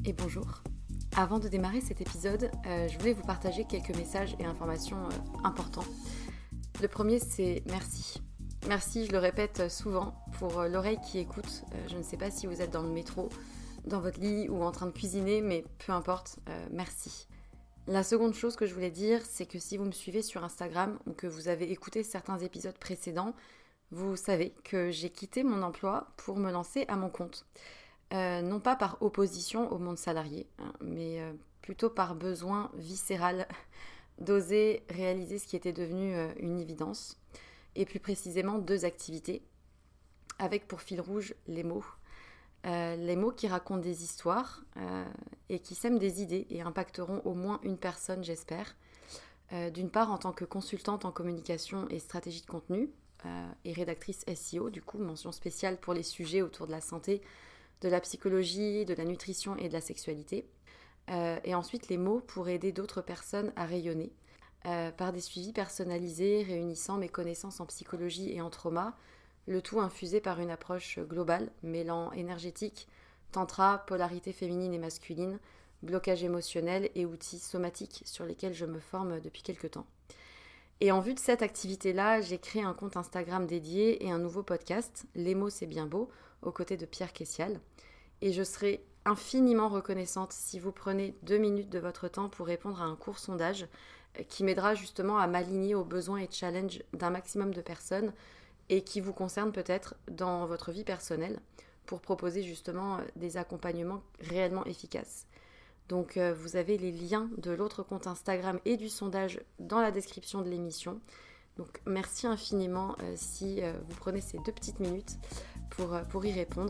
et bonjour. Avant de démarrer cet épisode, je voulais vous partager quelques messages et informations importants. Le premier, c'est merci. Merci, je le répète souvent, pour l'oreille qui écoute. Je ne sais pas si vous êtes dans le métro, dans votre lit ou en train de cuisiner, mais peu importe, merci. La seconde chose que je voulais dire, c'est que si vous me suivez sur Instagram ou que vous avez écouté certains épisodes précédents, vous savez que j'ai quitté mon emploi pour me lancer à mon compte. Non pas par opposition au monde salarié, mais plutôt par besoin viscéral d'oser réaliser ce qui était devenu une évidence, et plus précisément 2 activités, avec pour fil rouge les mots. Les mots qui racontent des histoires et qui sèment des idées et impacteront au moins une personne, j'espère. D'une part en tant que consultante en communication et stratégie de contenu et rédactrice SEO, du coup mention spéciale pour les sujets autour de la santé, de la psychologie, de la nutrition et de la sexualité. Et ensuite les mots pour aider d'autres personnes à rayonner par des suivis personnalisés réunissant mes connaissances en psychologie et en trauma, le tout infusé par une approche globale mêlant énergétique, tantra, polarité féminine et masculine, blocage émotionnel et outils somatiques sur lesquels je me forme depuis quelques temps. Et en vue de cette activité-là, j'ai créé un compte Instagram dédié et un nouveau podcast, Les mots c'est bien beau, aux côtés de Pierre Kessial. Et je serai infiniment reconnaissante si vous prenez 2 minutes de votre temps pour répondre à un court sondage qui m'aidera justement à m'aligner aux besoins et challenges d'un maximum de personnes et qui vous concerne peut-être dans votre vie personnelle pour proposer justement des accompagnements réellement efficaces. Donc vous avez les liens de l'autre compte Instagram et du sondage dans la description de l'émission. Donc merci infiniment si vous prenez ces 2 petites minutes pour y répondre.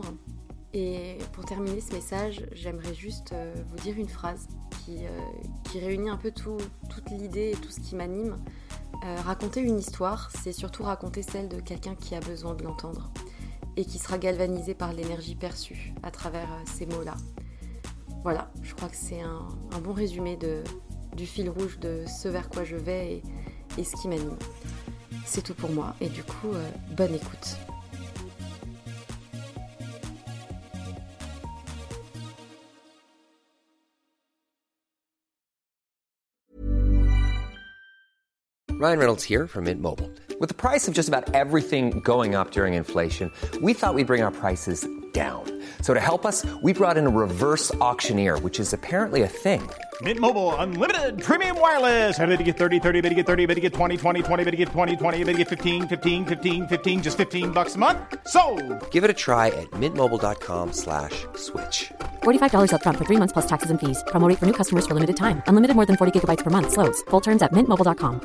Et pour terminer ce message, j'aimerais juste vous dire une phrase qui réunit un peu toute l'idée et tout ce qui m'anime. Raconter une histoire, c'est surtout raconter celle de quelqu'un qui a besoin de l'entendre et qui sera galvanisé par l'énergie perçue à travers ces mots-là. Voilà, je crois que c'est un bon résumé du fil rouge de ce vers quoi je vais et ce qui m'anime. C'est tout pour moi et du coup, bonne écoute. Ryan Reynolds here from Mint Mobile. With the price of just about everything going up during inflation, we thought we'd bring our prices down. So to help us, we brought in a reverse auctioneer, which is apparently a thing. Mint Mobile Unlimited Premium Wireless. How to get 30, 30, how to get 30, how to get 20, 20, 20, how to get 20, 20, how to get 15, 15, 15, 15, just $15 a month? Sold! Give it a try at mintmobile.com/switch. $45 up front for 3 months plus taxes and fees. Promo rate for new customers for limited time. Unlimited more than 40 gigabytes per month. Slows full terms at mintmobile.com.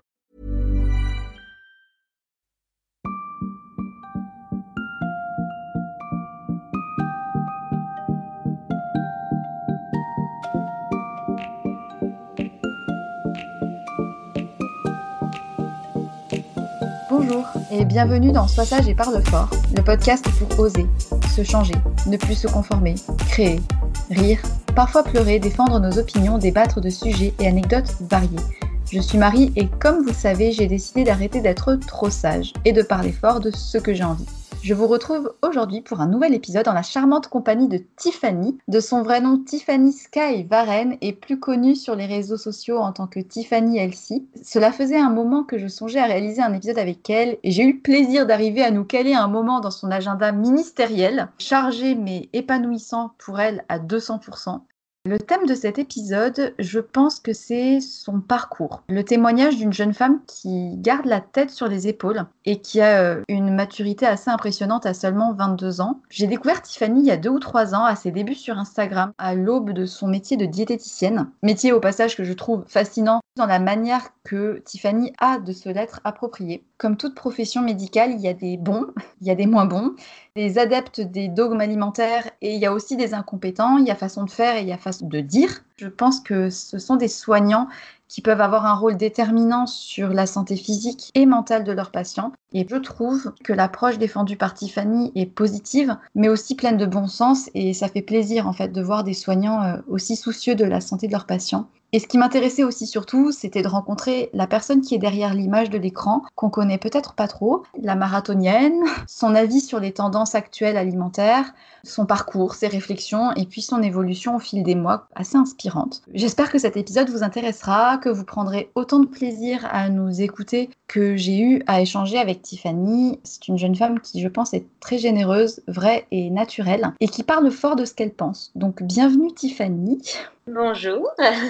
Bonjour et bienvenue dans Sois sage et parle fort, le podcast pour oser, se changer, ne plus se conformer, créer, rire, parfois pleurer, défendre nos opinions, débattre de sujets et anecdotes variés. Je suis Marie et comme vous le savez, j'ai décidé d'arrêter d'être trop sage et de parler fort de ce que j'ai envie. Je vous retrouve aujourd'hui pour un nouvel épisode en la charmante compagnie de Tiffany, de son vrai nom Tiffany Sky Varenne et plus connue sur les réseaux sociaux en tant que Tiffany Elsie. Cela faisait un moment que je songeais à réaliser un épisode avec elle et j'ai eu le plaisir d'arriver à nous caler un moment dans son agenda ministériel, chargé mais épanouissant pour elle à 200%. Le thème de cet épisode, je pense que c'est son parcours. Le témoignage d'une jeune femme qui garde la tête sur les épaules et qui a une maturité assez impressionnante à seulement 22 ans. J'ai découvert Tiffany il y a 2 ou 3 ans à ses débuts sur Instagram, à l'aube de son métier de diététicienne. Métier au passage que je trouve fascinant dans la manière que Tiffany a de se l'être approprié. Comme toute profession médicale, il y a des bons, il y a des moins bons, des adeptes des dogmes alimentaires et il y a aussi des incompétents, il y a façon de faire et il y a façon de dire. Je pense que ce sont des soignants qui peuvent avoir un rôle déterminant sur la santé physique et mentale de leurs patients. Et je trouve que l'approche défendue par Tiffany est positive, mais aussi pleine de bon sens. Et ça fait plaisir en fait de voir des soignants aussi soucieux de la santé de leurs patients. Et ce qui m'intéressait aussi surtout, c'était de rencontrer la personne qui est derrière l'image de l'écran, qu'on connaît peut-être pas trop, la marathonienne, son avis sur les tendances actuelles alimentaires, son parcours, ses réflexions et puis son évolution au fil des mois, assez inspirante. J'espère que cet épisode vous intéressera, que vous prendrez autant de plaisir à nous écouter que j'ai eu à échanger avec Tiffany. C'est une jeune femme qui, je pense, est très généreuse, vraie et naturelle et qui parle fort de ce qu'elle pense. Donc, bienvenue Tiffany. Bonjour.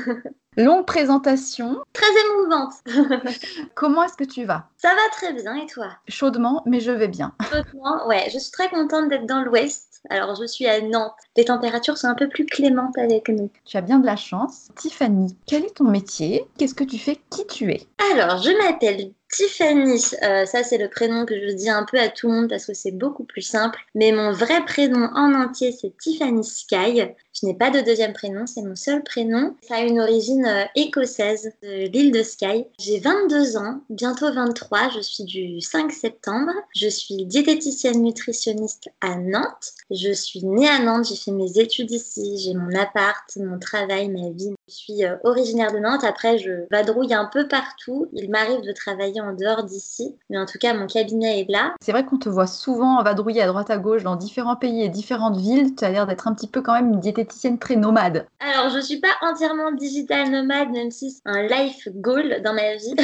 Longue présentation. Très émouvante. Comment est-ce que tu vas? Ça va très bien et toi? Chaudement, mais je vais bien. Chaudement, ouais. Je suis très contente d'être dans l'Ouest. Alors, je suis à Nantes. Les températures sont un peu plus clémentes avec nous. Tu as bien de la chance. Tiffany, quel est ton métier? Qu'est-ce que tu fais? Qui tu es? Alors, je m'appelle Tiffany. Ça, c'est le prénom que je dis un peu à tout le monde parce que c'est beaucoup plus simple. Mais mon vrai prénom en entier, c'est Tiffany Sky. Je n'ai pas de deuxième prénom, c'est mon seul prénom. Ça a une origine écossaise de l'île de Skye. J'ai 22 ans, bientôt 23, je suis du 5 septembre. Je suis diététicienne nutritionniste à Nantes. Je suis née à Nantes, j'ai fait mes études ici, j'ai mon appart, mon travail, ma vie. Je suis originaire de Nantes, après je vadrouille un peu partout. Il m'arrive de travailler en dehors d'ici, mais en tout cas mon cabinet est là. C'est vrai qu'on te voit souvent vadrouiller à droite à gauche dans différents pays et différentes villes. Tu as l'air d'être un petit peu quand même une diététicienne très nomade. Alors je suis pas entièrement digital nomade, même si c'est un life goal dans ma vie,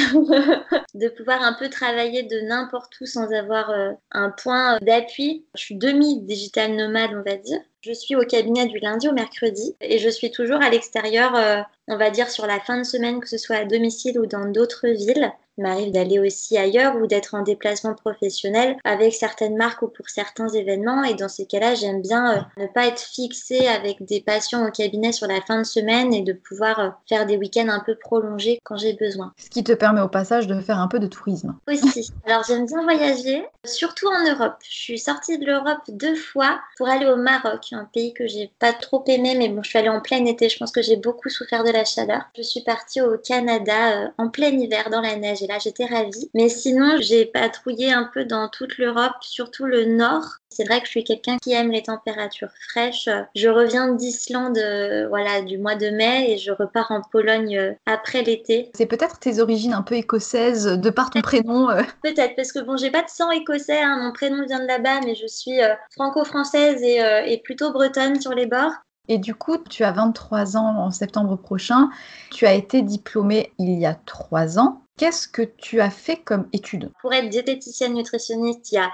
de pouvoir un peu travailler de n'importe où sans avoir un point d'appui. Je suis demi-digital nomade, on va dire. Je suis au cabinet du lundi au mercredi et je suis toujours à l'extérieur, on va dire sur la fin de semaine, que ce soit à domicile ou dans d'autres villes. Il m'arrive d'aller aussi ailleurs ou d'être en déplacement professionnel avec certaines marques ou pour certains événements. Et dans ces cas-là, j'aime bien ne pas être fixée avec des patients au cabinet sur la fin de semaine et de pouvoir faire des week-ends un peu prolongés quand j'ai besoin. Ce qui te permet au passage de faire un peu de tourisme. Aussi. Alors j'aime bien voyager, surtout en Europe. Je suis sortie de l'Europe 2 fois pour aller au Maroc, un pays que j'ai pas trop aimé, mais bon, je suis allée en plein été. Je pense que j'ai beaucoup souffert de la chaleur. Je suis partie au Canada en plein hiver dans la neige. Et là, j'étais ravie. Mais sinon, j'ai patrouillé un peu dans toute l'Europe, surtout le nord. C'est vrai que je suis quelqu'un qui aime les températures fraîches. Je reviens d'Islande du mois de mai et je repars en Pologne après l'été. C'est peut-être tes origines un peu écossaises de par ton prénom. Peut-être, parce que bon, j'ai pas de sang écossais, hein, mon prénom vient de là-bas, mais je suis franco-française et plutôt bretonne sur les bords. Et du coup, tu as 23 ans en septembre prochain. Tu as été diplômée il y a 3 ans. Qu'est-ce que tu as fait comme études? Pour être diététicienne nutritionniste, il y a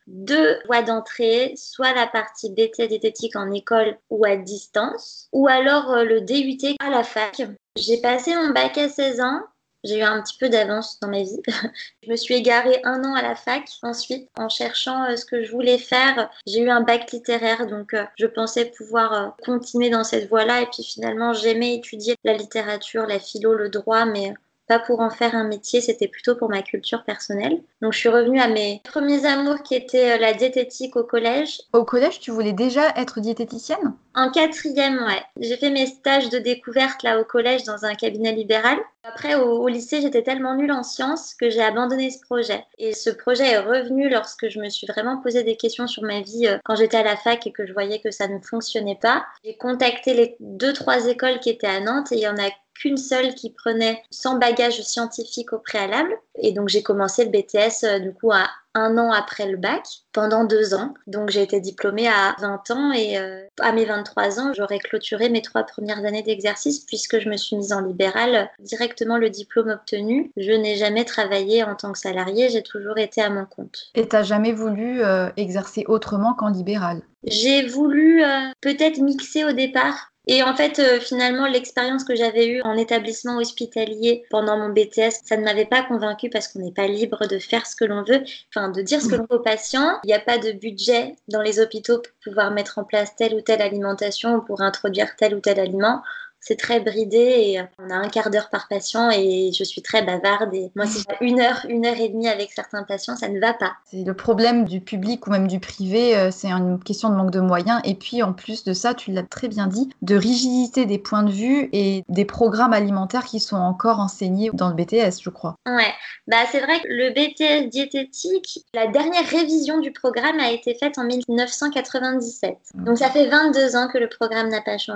2 voies d'entrée, soit la partie BT diététique en école ou à distance, ou alors le DUT à la fac. J'ai passé mon bac à 16 ans. J'ai eu un petit peu d'avance dans ma vie. Je me suis égarée 1 an à la fac. Ensuite, en cherchant ce que je voulais faire, j'ai eu un bac littéraire. Donc, je pensais pouvoir continuer dans cette voie-là. Et puis finalement, j'aimais étudier la littérature, la philo, le droit, mais pas pour en faire un métier, c'était plutôt pour ma culture personnelle. Donc je suis revenue à mes premiers amours qui étaient la diététique au collège. Au collège, tu voulais déjà être diététicienne? En 4e, ouais. J'ai fait mes stages de découverte là au collège dans un cabinet libéral. Après, au lycée, j'étais tellement nulle en sciences que j'ai abandonné ce projet. Et ce projet est revenu lorsque je me suis vraiment posé des questions sur ma vie quand j'étais à la fac et que je voyais que ça ne fonctionnait pas. J'ai contacté les 2-3 écoles qui étaient à Nantes et il y en a qu'une seule qui prenait sans bagage scientifique au préalable. Et donc, j'ai commencé le BTS du coup à 1 an après le bac, pendant 2 ans. Donc, j'ai été diplômée à 20 ans et à mes 23 ans, j'aurais clôturé mes 3 premières années d'exercice puisque je me suis mise en libéral directement le diplôme obtenu. Je n'ai jamais travaillé en tant que salariée, j'ai toujours été à mon compte. Et t'as jamais voulu exercer autrement qu'en libéral? J'ai voulu peut-être mixer au départ. Et en fait, finalement, l'expérience que j'avais eue en établissement hospitalier pendant mon BTS, ça ne m'avait pas convaincue parce qu'on n'est pas libre de faire ce que l'on veut, enfin de dire ce que l'on veut aux patients. Il n'y a pas de budget dans les hôpitaux pour pouvoir mettre en place telle ou telle alimentation ou pour introduire tel ou tel aliment. C'est très bridé et on a 1/4 d'heure par patient et je suis très bavarde et moi si j'ai 1 heure, 1 heure et demie avec certains patients, ça ne va pas. C'est le problème du public ou même du privé, c'est une question de manque de moyens et puis en plus de ça, tu l'as très bien dit, de rigidité des points de vue et des programmes alimentaires qui sont encore enseignés dans le BTS, je crois. Ouais, c'est vrai que le BTS diététique, la dernière révision du programme a été faite en 1997. Donc ça fait 22 ans que le programme n'a pas changé.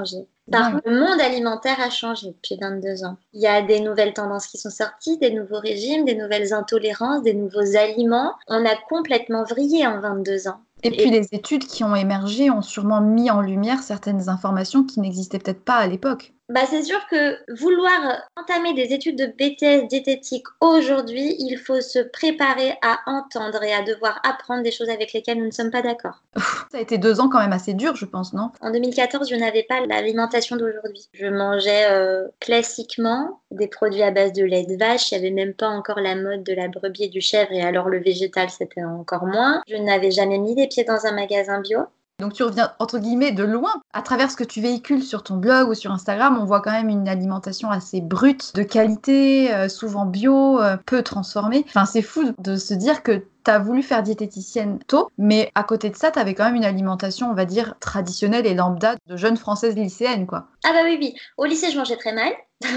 Par contre, le monde alimentaire a changé depuis 22 ans. Il y a des nouvelles tendances qui sont sorties, des nouveaux régimes, des nouvelles intolérances, des nouveaux aliments. On a complètement vrillé en 22 ans. Et puis les études qui ont émergé ont sûrement mis en lumière certaines informations qui n'existaient peut-être pas à l'époque. C'est sûr que vouloir entamer des études de BTS diététique aujourd'hui, il faut se préparer à entendre et à devoir apprendre des choses avec lesquelles nous ne sommes pas d'accord. Ça a été 2 ans quand même assez dur, je pense, non? En 2014, je n'avais pas l'alimentation d'aujourd'hui. Je mangeais classiquement des produits à base de lait de vache. Il n'y avait même pas encore la mode de la brebis et du chèvre, et alors le végétal, c'était encore moins. Je n'avais jamais mis les pieds dans un magasin bio. Donc tu reviens entre guillemets de loin. À travers ce que tu véhicules sur ton blog ou sur Instagram, on voit quand même une alimentation assez brute, de qualité, souvent bio, peu transformée. Enfin, c'est fou de se dire que t'as voulu faire diététicienne tôt, mais à côté de ça, t'avais quand même une alimentation, on va dire, traditionnelle et lambda de jeune française lycéenne, quoi. Ah oui. Au lycée, je mangeais très mal.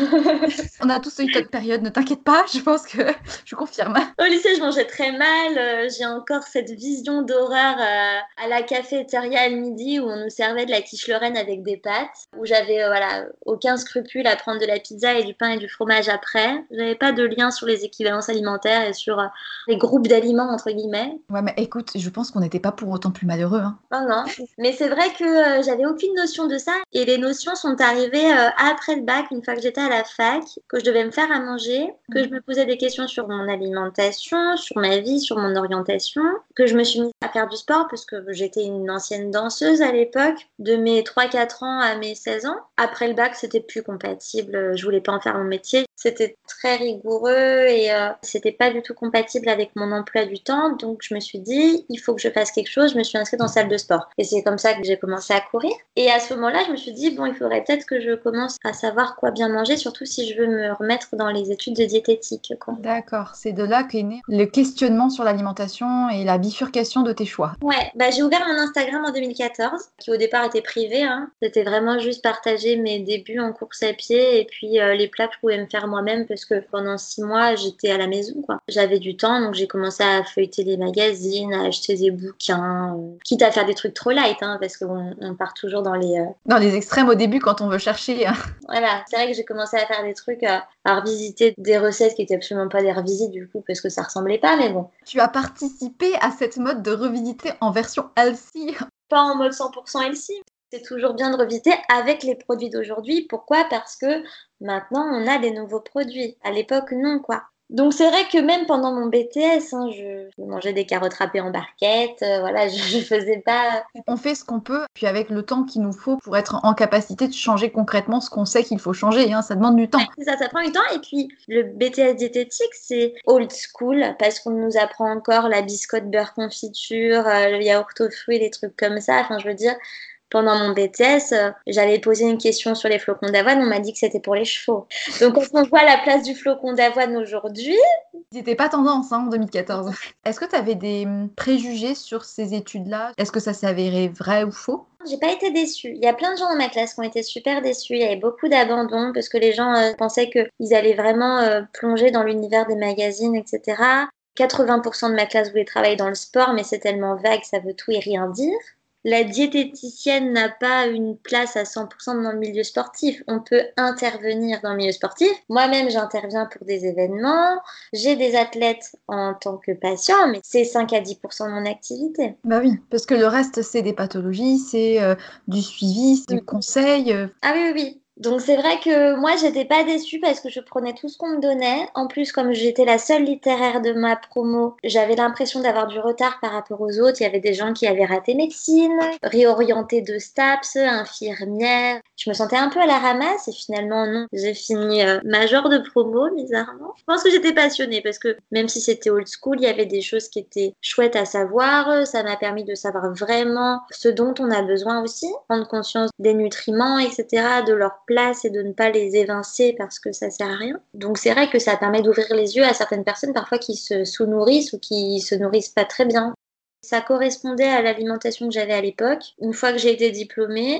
On a tous eu cette période, ne t'inquiète pas, je pense que je confirme. Au lycée, je mangeais très mal. J'ai encore cette vision d'horreur à la cafétéria le midi où on nous servait de la quiche Lorraine avec des pâtes, où j'avais aucun scrupule à prendre de la pizza et du pain et du fromage après. J'avais pas de lien sur les équivalences alimentaires et sur les groupes d'aliments entre guillemets. Ouais, mais écoute, je pense qu'on n'était pas pour autant plus malheureux. Hein. Non. Mais c'est vrai que j'avais aucune notion de ça et les notions sont arrivées après le bac, une fois que j'étais à la fac, que je devais me faire à manger, que je me posais des questions sur mon alimentation, sur ma vie, sur mon orientation, que je me suis mise à faire du sport parce que j'étais une ancienne danseuse à l'époque, de mes 3-4 ans à mes 16 ans. Après le bac, c'était plus compatible, je voulais pas en faire mon métier. C'était très rigoureux et c'était pas du tout compatible avec mon emploi du temps, donc je me suis dit, il faut que je fasse quelque chose, je me suis inscrite en salle de sport. Et c'est comme ça que j'ai commencé à courir. Et à ce moment-là, je me suis dit, il faudrait peut-être que je commence à savoir quoi bien manger, surtout si je veux me remettre dans les études de diététique, quoi. D'accord, c'est de là qu'est né le questionnement sur l'alimentation et la bifurcation de tes choix. Ouais, j'ai ouvert mon Instagram en 2014, qui au départ était privé, hein. C'était vraiment juste partager mes débuts en course à pied et puis les plats que je pouvais me faire moi-même parce que pendant 6 mois, j'étais à la maison, quoi. J'avais du temps, donc j'ai commencé à feuilleter les magazines, à acheter des bouquins, quitte à faire des trucs trop light, hein, parce qu'on part toujours dans les... Dans les extrêmes au début quand on veut chercher. Voilà, c'est vrai que j'ai commencé à faire des trucs, à revisiter des recettes qui étaient absolument pas des revisites du coup, parce que ça ressemblait pas, mais bon. Tu as participé à cette mode de revisiter en version healthy. Pas en mode 100% healthy. C'est toujours bien de revisiter avec les produits d'aujourd'hui. Pourquoi ? Parce que maintenant, on a des nouveaux produits. À l'époque, non, quoi. Donc c'est vrai que même pendant mon BTS, hein, je mangeais des carottes râpées en barquette, je faisais pas... On fait ce qu'on peut, puis avec le temps qu'il nous faut pour être en capacité de changer concrètement ce qu'on sait qu'il faut changer, hein, ça demande du temps. Ça prend du temps, et puis le BTS diététique, c'est old school, parce qu'on nous apprend encore la biscotte beurre confiture, le yaourt aux fruits, des trucs comme ça, enfin je veux dire... Pendant mon BTS, j'avais posé une question sur les flocons d'avoine, on m'a dit que c'était pour les chevaux. Donc quand on voit la place du flocon d'avoine aujourd'hui... C'était pas tendance en 2014. Est-ce que tu avais des préjugés sur ces études-là ? Est-ce que ça s'est avéré vrai ou faux ? J'ai pas été déçue. Il y a plein de gens dans ma classe qui ont été super déçus. Il y avait beaucoup d'abandon parce que les gens pensaient qu'ils allaient vraiment plonger dans l'univers des magazines, etc. 80% de ma classe voulait travailler dans le sport, mais c'est tellement vague, ça veut tout et rien dire. La diététicienne n'a pas une place à 100% dans le milieu sportif. On peut intervenir dans le milieu sportif. Moi-même, j'interviens pour des événements. J'ai des athlètes en tant que patient, mais c'est 5 à 10% de mon activité. Bah oui, parce que le reste, c'est des pathologies, c'est du suivi, c'est du conseil. Ah oui. Donc c'est vrai que moi j'étais pas déçue parce que je prenais tout ce qu'on me donnait. En plus comme j'étais la seule littéraire de ma promo, j'avais l'impression d'avoir du retard par rapport aux autres. Il y avait des gens qui avaient raté médecine, réorienté de STAPS, infirmière. Je me sentais un peu à la ramasse et finalement non. J'ai fini major de promo bizarrement. Je pense que j'étais passionnée parce que même si c'était old school, il y avait des choses qui étaient chouettes à savoir. Ça m'a permis de savoir vraiment ce dont on a besoin aussi, prendre conscience des nutriments, etc., de leur place et de ne pas les évincer parce que ça sert à rien. Donc c'est vrai que ça permet d'ouvrir les yeux à certaines personnes parfois qui se sous-nourrissent ou qui se nourrissent pas très bien. Ça correspondait à l'alimentation que j'avais à l'époque. Une fois que j'ai été diplômée,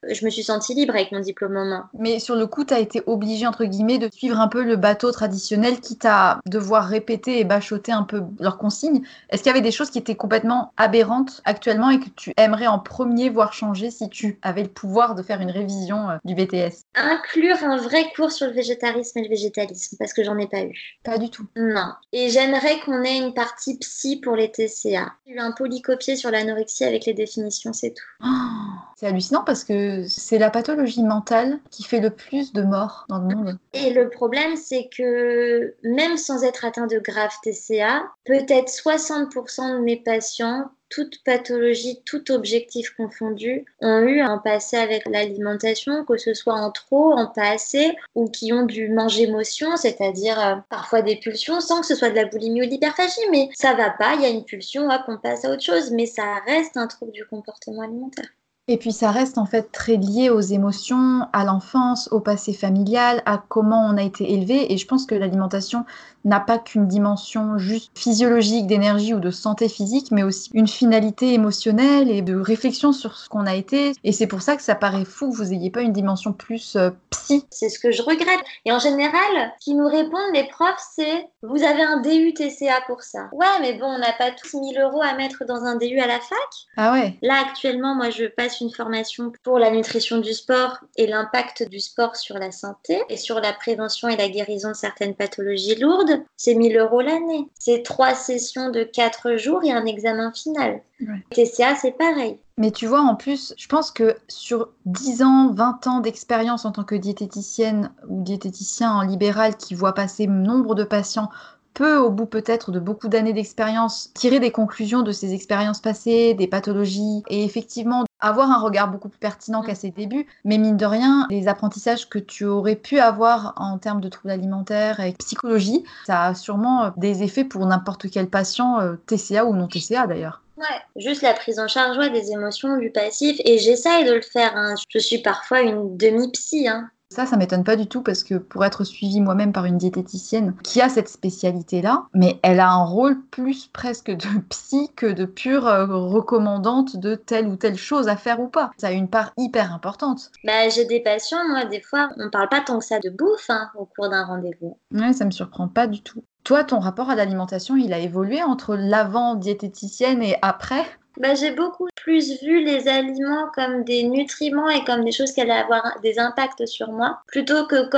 je me suis sentie libre avec mon diplôme en main. Mais sur le coup, tu as été obligée, entre guillemets, de suivre un peu le bateau traditionnel, quitte à devoir répéter et bachoter un peu leurs consignes. Est-ce qu'il y avait des choses qui étaient complètement aberrantes actuellement et que tu aimerais en premier voir changer si tu avais le pouvoir de faire une révision du BTS? Inclure un vrai cours sur le végétarisme et le végétalisme, parce que j'en ai pas eu. Pas du tout. Non. Et j'aimerais qu'on ait une partie psy pour les TCA. J'ai eu un polycopier sur l'anorexie avec les définitions, c'est tout. Oh, c'est hallucinant parce que c'est la pathologie mentale qui fait le plus de morts dans le monde. Et le problème, c'est que même sans être atteint de grave TCA, peut-être 60% de mes patients, toute pathologie, tout objectif confondu, ont eu un passé avec l'alimentation, que ce soit en trop, en pas assez, ou qui ont dû manger motion, c'est-à-dire parfois des pulsions, sans que ce soit de la boulimie ou de l'hyperphagie, mais ça va pas, il y a une pulsion, hop, on passe à autre chose, mais ça reste un trouble du comportement alimentaire. Et puis ça reste en fait très lié aux émotions, à l'enfance, au passé familial, à comment on a été élevé. Et je pense que l'alimentation n'a pas qu'une dimension juste physiologique, d'énergie ou de santé physique, mais aussi une finalité émotionnelle et de réflexion sur ce qu'on a été. Et c'est pour ça que ça paraît fou que vous n'ayez pas une dimension plus psy. C'est ce que je regrette. Et en général, ce qu'ils nous répondent, les profs, c'est « Vous avez un DU TCA pour ça ». Ouais, mais bon, on n'a pas tous 1000 € à mettre dans un DU à la fac. Ah ouais. Là, actuellement, moi, je passe une formation pour la nutrition du sport et l'impact du sport sur la santé et sur la prévention et la guérison de certaines pathologies lourdes. C'est 1000 € l'année. C'est 3 sessions de 4 jours et un examen final. Ouais. TCA, c'est pareil. Mais tu vois, en plus, je pense que sur 10 ans, 20 ans d'expérience en tant que diététicienne ou diététicien en libéral qui voit passer nombre de patients, peut, au bout peut-être de beaucoup d'années d'expérience, tirer des conclusions de ces expériences passées, des pathologies, et effectivement avoir un regard beaucoup plus pertinent qu'à ses débuts. Mais mine de rien, les apprentissages que tu aurais pu avoir en termes de troubles alimentaires et psychologie, ça a sûrement des effets pour n'importe quel patient, TCA ou non TCA d'ailleurs. Ouais, juste la prise en charge des émotions, du passif, et j'essaye de le faire. Je suis parfois une demi-psy. Ça m'étonne pas du tout parce que pour être suivie moi-même par une diététicienne qui a cette spécialité-là, mais elle a un rôle plus presque de psy que de pure recommandante de telle ou telle chose à faire ou pas. Ça a une part hyper importante. J'ai des patients, moi, des fois, on parle pas tant que ça de bouffe au cours d'un rendez-vous. Ouais, ça me surprend pas du tout. Toi, ton rapport à l'alimentation, il a évolué entre l'avant diététicienne et après ? J'ai beaucoup plus vu les aliments comme des nutriments et comme des choses qui allaient avoir des impacts sur moi, plutôt que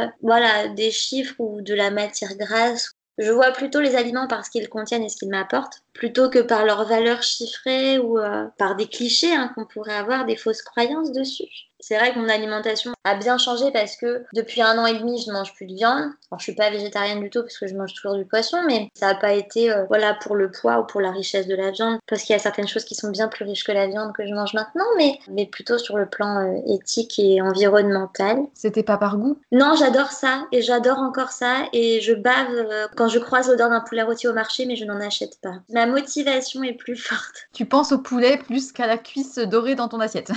comme des chiffres ou de la matière grasse. Je vois plutôt les aliments par ce qu'ils contiennent et ce qu'ils m'apportent, plutôt que par leurs valeurs chiffrées ou par des clichés qu'on pourrait avoir, des fausses croyances dessus. C'est vrai que mon alimentation a bien changé parce que depuis 1 an et demi, je ne mange plus de viande. Alors, je suis pas végétarienne du tout parce que je mange toujours du poisson, mais ça n'a pas été pour le poids ou pour la richesse de la viande, parce qu'il y a certaines choses qui sont bien plus riches que la viande que je mange maintenant, mais plutôt sur le plan éthique et environnemental. C'était pas par goût ? Non, j'adore ça et j'adore encore ça et je bave quand je croise l'odeur d'un poulet rôti au marché, mais je n'en achète pas. Ma motivation est plus forte. Tu penses au poulet plus qu'à la cuisse dorée dans ton assiette.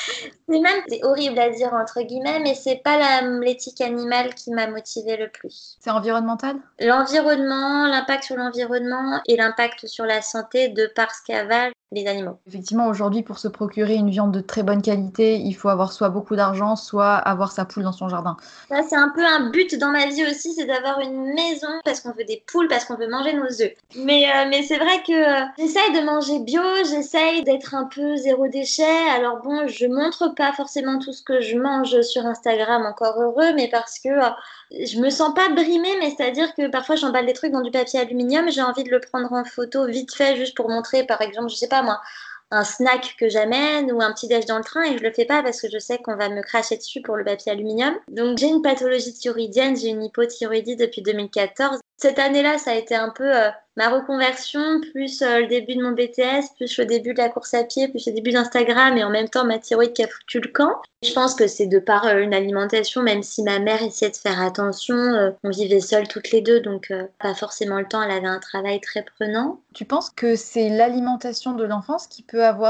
C'est horrible à dire entre guillemets, mais c'est pas l'éthique animale qui m'a motivée le plus. C'est environnemental ? L'environnement, l'impact sur l'environnement et l'impact sur la santé de par ce qu'avalent les animaux. Effectivement, aujourd'hui, pour se procurer une viande de très bonne qualité, il faut avoir soit beaucoup d'argent, soit avoir sa poule dans son jardin. Ça, c'est un peu un but dans ma vie aussi, c'est d'avoir une maison parce qu'on veut des poules, parce qu'on veut manger nos œufs. Mais c'est vrai que j'essaye de manger bio, j'essaye d'être un peu zéro déchet. Alors bon, je montre pas forcément tout ce que je mange sur Instagram, encore heureux, mais parce que je me sens pas brimée, mais c'est-à-dire que parfois j'emballe des trucs dans du papier aluminium, j'ai envie de le prendre en photo vite fait juste pour montrer, par exemple, je sais pas moi, un snack que j'amène ou un petit déj dans le train, et je le fais pas parce que je sais qu'on va me cracher dessus pour le papier aluminium. Donc j'ai une pathologie thyroïdienne, j'ai une hypothyroïdie depuis 2014. Cette année-là, ça a été un peu ma reconversion, plus le début de mon BTS, plus le début de la course à pied, plus le début d'Instagram et en même temps ma thyroïde qui a foutu le camp. Je pense que c'est de par une alimentation, même si ma mère essayait de faire attention, on vivait seules toutes les deux, donc pas forcément le temps, elle avait un travail très prenant. Tu penses que c'est l'alimentation de l'enfance qui peut avoir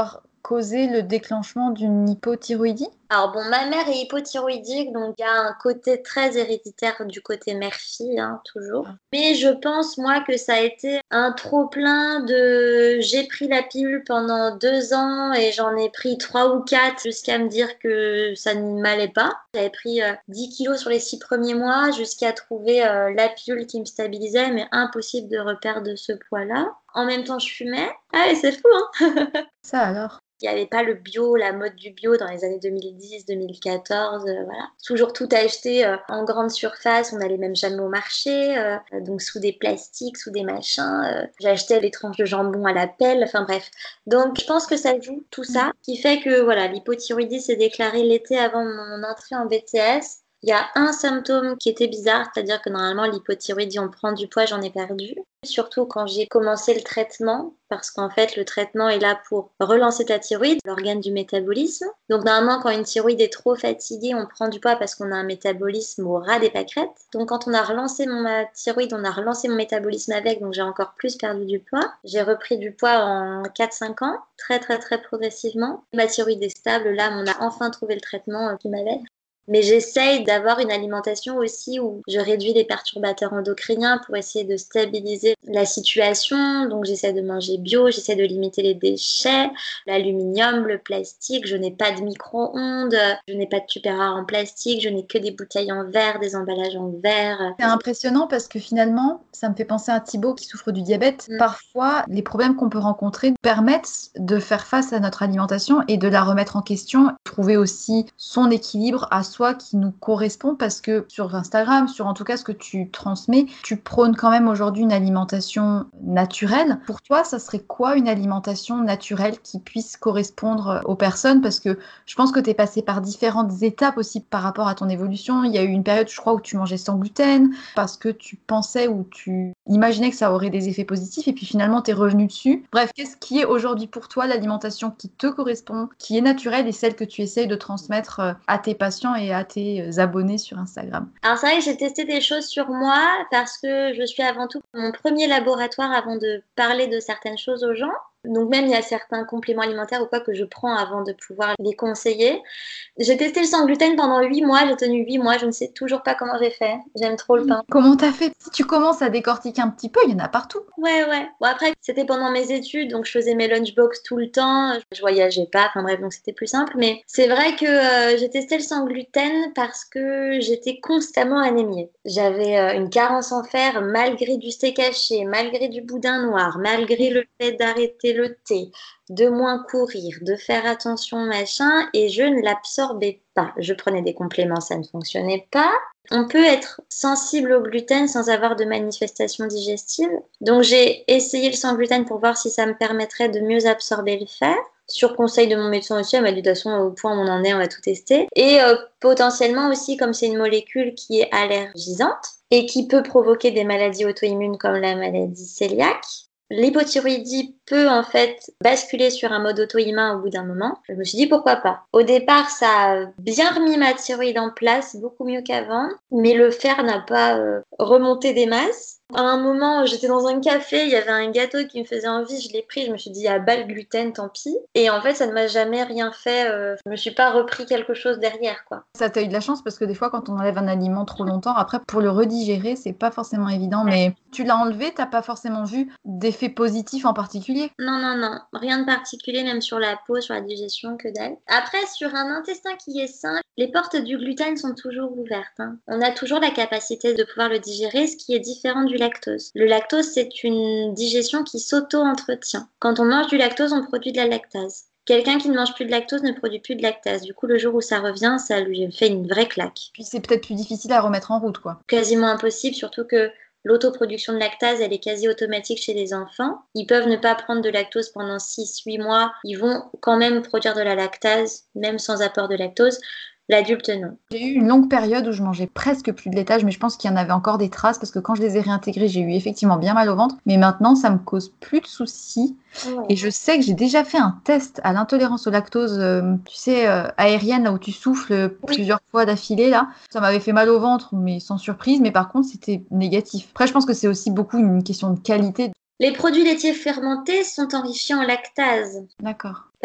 causé le déclenchement d'une hypothyroïdie? Alors bon, ma mère est hypothyroïdique, donc il y a un côté très héréditaire du côté mère-fille, hein, toujours. Mais je pense, moi, que ça a été un trop-plein de... J'ai pris la pilule pendant 2 ans et j'en ai pris 3 ou 4 jusqu'à me dire que ça ne m'allait pas. J'avais pris 10 kilos sur les 6 premiers mois jusqu'à trouver la pilule qui me stabilisait, mais impossible de reperdre ce poids-là. En même temps, je fumais. Ah, et c'est fou, hein. Ça alors? Il n'y avait pas le bio, la mode du bio dans les années 2010, 2014, voilà. Toujours tout acheté en grande surface, on n'allait même jamais au marché, donc sous des plastiques, sous des machins. J'achetais les tranches de jambon à la pelle, enfin bref. Donc je pense que ça joue tout ça, qui fait que voilà, l'hypothyroïdie s'est déclarée l'été avant mon entrée en BTS. Il y a un symptôme qui était bizarre, c'est-à-dire que normalement l'hypothyroïdie, on prend du poids, j'en ai perdu. Surtout quand j'ai commencé le traitement, parce qu'en fait le traitement est là pour relancer ta thyroïde, l'organe du métabolisme. Donc normalement quand une thyroïde est trop fatiguée, on prend du poids parce qu'on a un métabolisme au ras des pâquerettes. Donc quand on a relancé ma thyroïde, on a relancé mon métabolisme avec, donc j'ai encore plus perdu du poids. J'ai repris du poids en 4-5 ans, très très très progressivement. Ma thyroïde est stable, là on a enfin trouvé le traitement qui m'allait. Mais j'essaye d'avoir une alimentation aussi où je réduis les perturbateurs endocriniens pour essayer de stabiliser la situation. Donc j'essaie de manger bio, j'essaie de limiter les déchets, l'aluminium, le plastique. Je n'ai pas de micro-ondes, je n'ai pas de tupperware en plastique, je n'ai que des bouteilles en verre, des emballages en verre. C'est impressionnant parce que finalement, ça me fait penser à Thibaut qui souffre du diabète. Parfois, les problèmes qu'on peut rencontrer permettent de faire face à notre alimentation et de la remettre en question, trouver aussi son équilibre à soi qui nous correspond, parce que sur Instagram, sur en tout cas ce que tu transmets, tu prônes quand même aujourd'hui une alimentation naturelle. Pour toi, ça serait quoi une alimentation naturelle qui puisse correspondre aux personnes? Parce que je pense que tu es passé par différentes étapes aussi par rapport à ton évolution. Il y a eu une période, je crois, où tu mangeais sans gluten parce que tu pensais ou tu imaginais que ça aurait des effets positifs, et puis finalement tu es revenu dessus. Bref, qu'est-ce qui est aujourd'hui pour toi l'alimentation qui te correspond, qui est naturelle et celle que tu essayes de transmettre à tes patients et à tes abonnés sur Instagram? Alors c'est vrai que j'ai testé des choses sur moi parce que je suis avant tout mon premier laboratoire avant de parler de certaines choses aux gens. Donc même il y a certains compléments alimentaires ou quoi que je prends avant de pouvoir les conseiller. J'ai testé le sans gluten pendant 8 mois, j'ai tenu 8 mois, je ne sais toujours pas comment j'ai fait. J'aime trop le pain. Comment t'as fait? Si tu commences à décortiquer un petit peu, il y en a partout. Ouais. Bon après, c'était pendant mes études, donc je faisais mes lunchbox tout le temps, je voyageais pas, enfin bref, donc c'était plus simple. Mais c'est vrai que j'ai testé le sans gluten parce que j'étais constamment anémiée. J'avais une carence en fer malgré du steak haché, malgré du boudin noir, malgré le fait d'arrêter le thé, de moins courir, de faire attention machin, et je ne l'absorbais pas. Je prenais des compléments, ça ne fonctionnait pas. On peut être sensible au gluten sans avoir de manifestations digestives. Donc j'ai essayé le sans gluten pour voir si ça me permettrait de mieux absorber le fer. Sur conseil de mon médecin aussi, elle m'a dit de toute façon au point où on en est, on va tout tester. Et potentiellement aussi, comme c'est une molécule qui est allergisante et qui peut provoquer des maladies auto-immunes comme la maladie cœliaque, l'hypothyroïdie peut en fait basculer sur un mode auto-immun au bout d'un moment. Je me suis dit pourquoi pas. Au départ, ça a bien remis ma thyroïde en place, beaucoup mieux qu'avant, mais le fer n'a pas remonté des masses. À un moment, j'étais dans un café, il y avait un gâteau qui me faisait envie, je l'ai pris, je me suis dit, ah bah le gluten, tant pis. Et en fait, ça ne m'a jamais rien fait, je me suis pas repris quelque chose derrière, quoi. Ça, t'as eu de la chance parce que des fois, quand on enlève un aliment trop longtemps, après, pour le redigérer, c'est pas forcément évident. Mais tu l'as enlevé, t'as pas forcément vu d'effets positifs en particulier? Non, rien de particulier, même sur la peau, sur la digestion, que dalle. Après, sur un intestin qui est sain, les portes du gluten sont toujours ouvertes, hein. On a toujours la capacité de pouvoir le digérer, ce qui est différent du lactose. Le lactose, c'est une digestion qui s'auto-entretient. Quand on mange du lactose, on produit de la lactase. Quelqu'un qui ne mange plus de lactose ne produit plus de lactase. Du coup, le jour où ça revient, ça lui fait une vraie claque. Puis c'est peut-être plus difficile à remettre en route, quoi. Quasiment impossible, surtout que l'autoproduction de lactase, elle est quasi automatique chez les enfants. Ils peuvent ne pas prendre de lactose pendant 6-8 mois. Ils vont quand même produire de la lactase, même sans apport de lactose. L'adulte, non. J'ai eu une longue période où je mangeais presque plus de laitage, mais je pense qu'il y en avait encore des traces parce que quand je les ai réintégrés, j'ai eu effectivement bien mal au ventre. Mais maintenant, ça me cause plus de soucis. Ouais. Et je sais que j'ai déjà fait un test à l'intolérance au lactose, tu sais, aérienne, là où tu souffles plusieurs fois d'affilée, là. Ça m'avait fait mal au ventre, mais sans surprise. Mais par contre, c'était négatif. Après, je pense que c'est aussi beaucoup une question de qualité. Les produits laitiers fermentés sont enrichis en lactase. D'accord.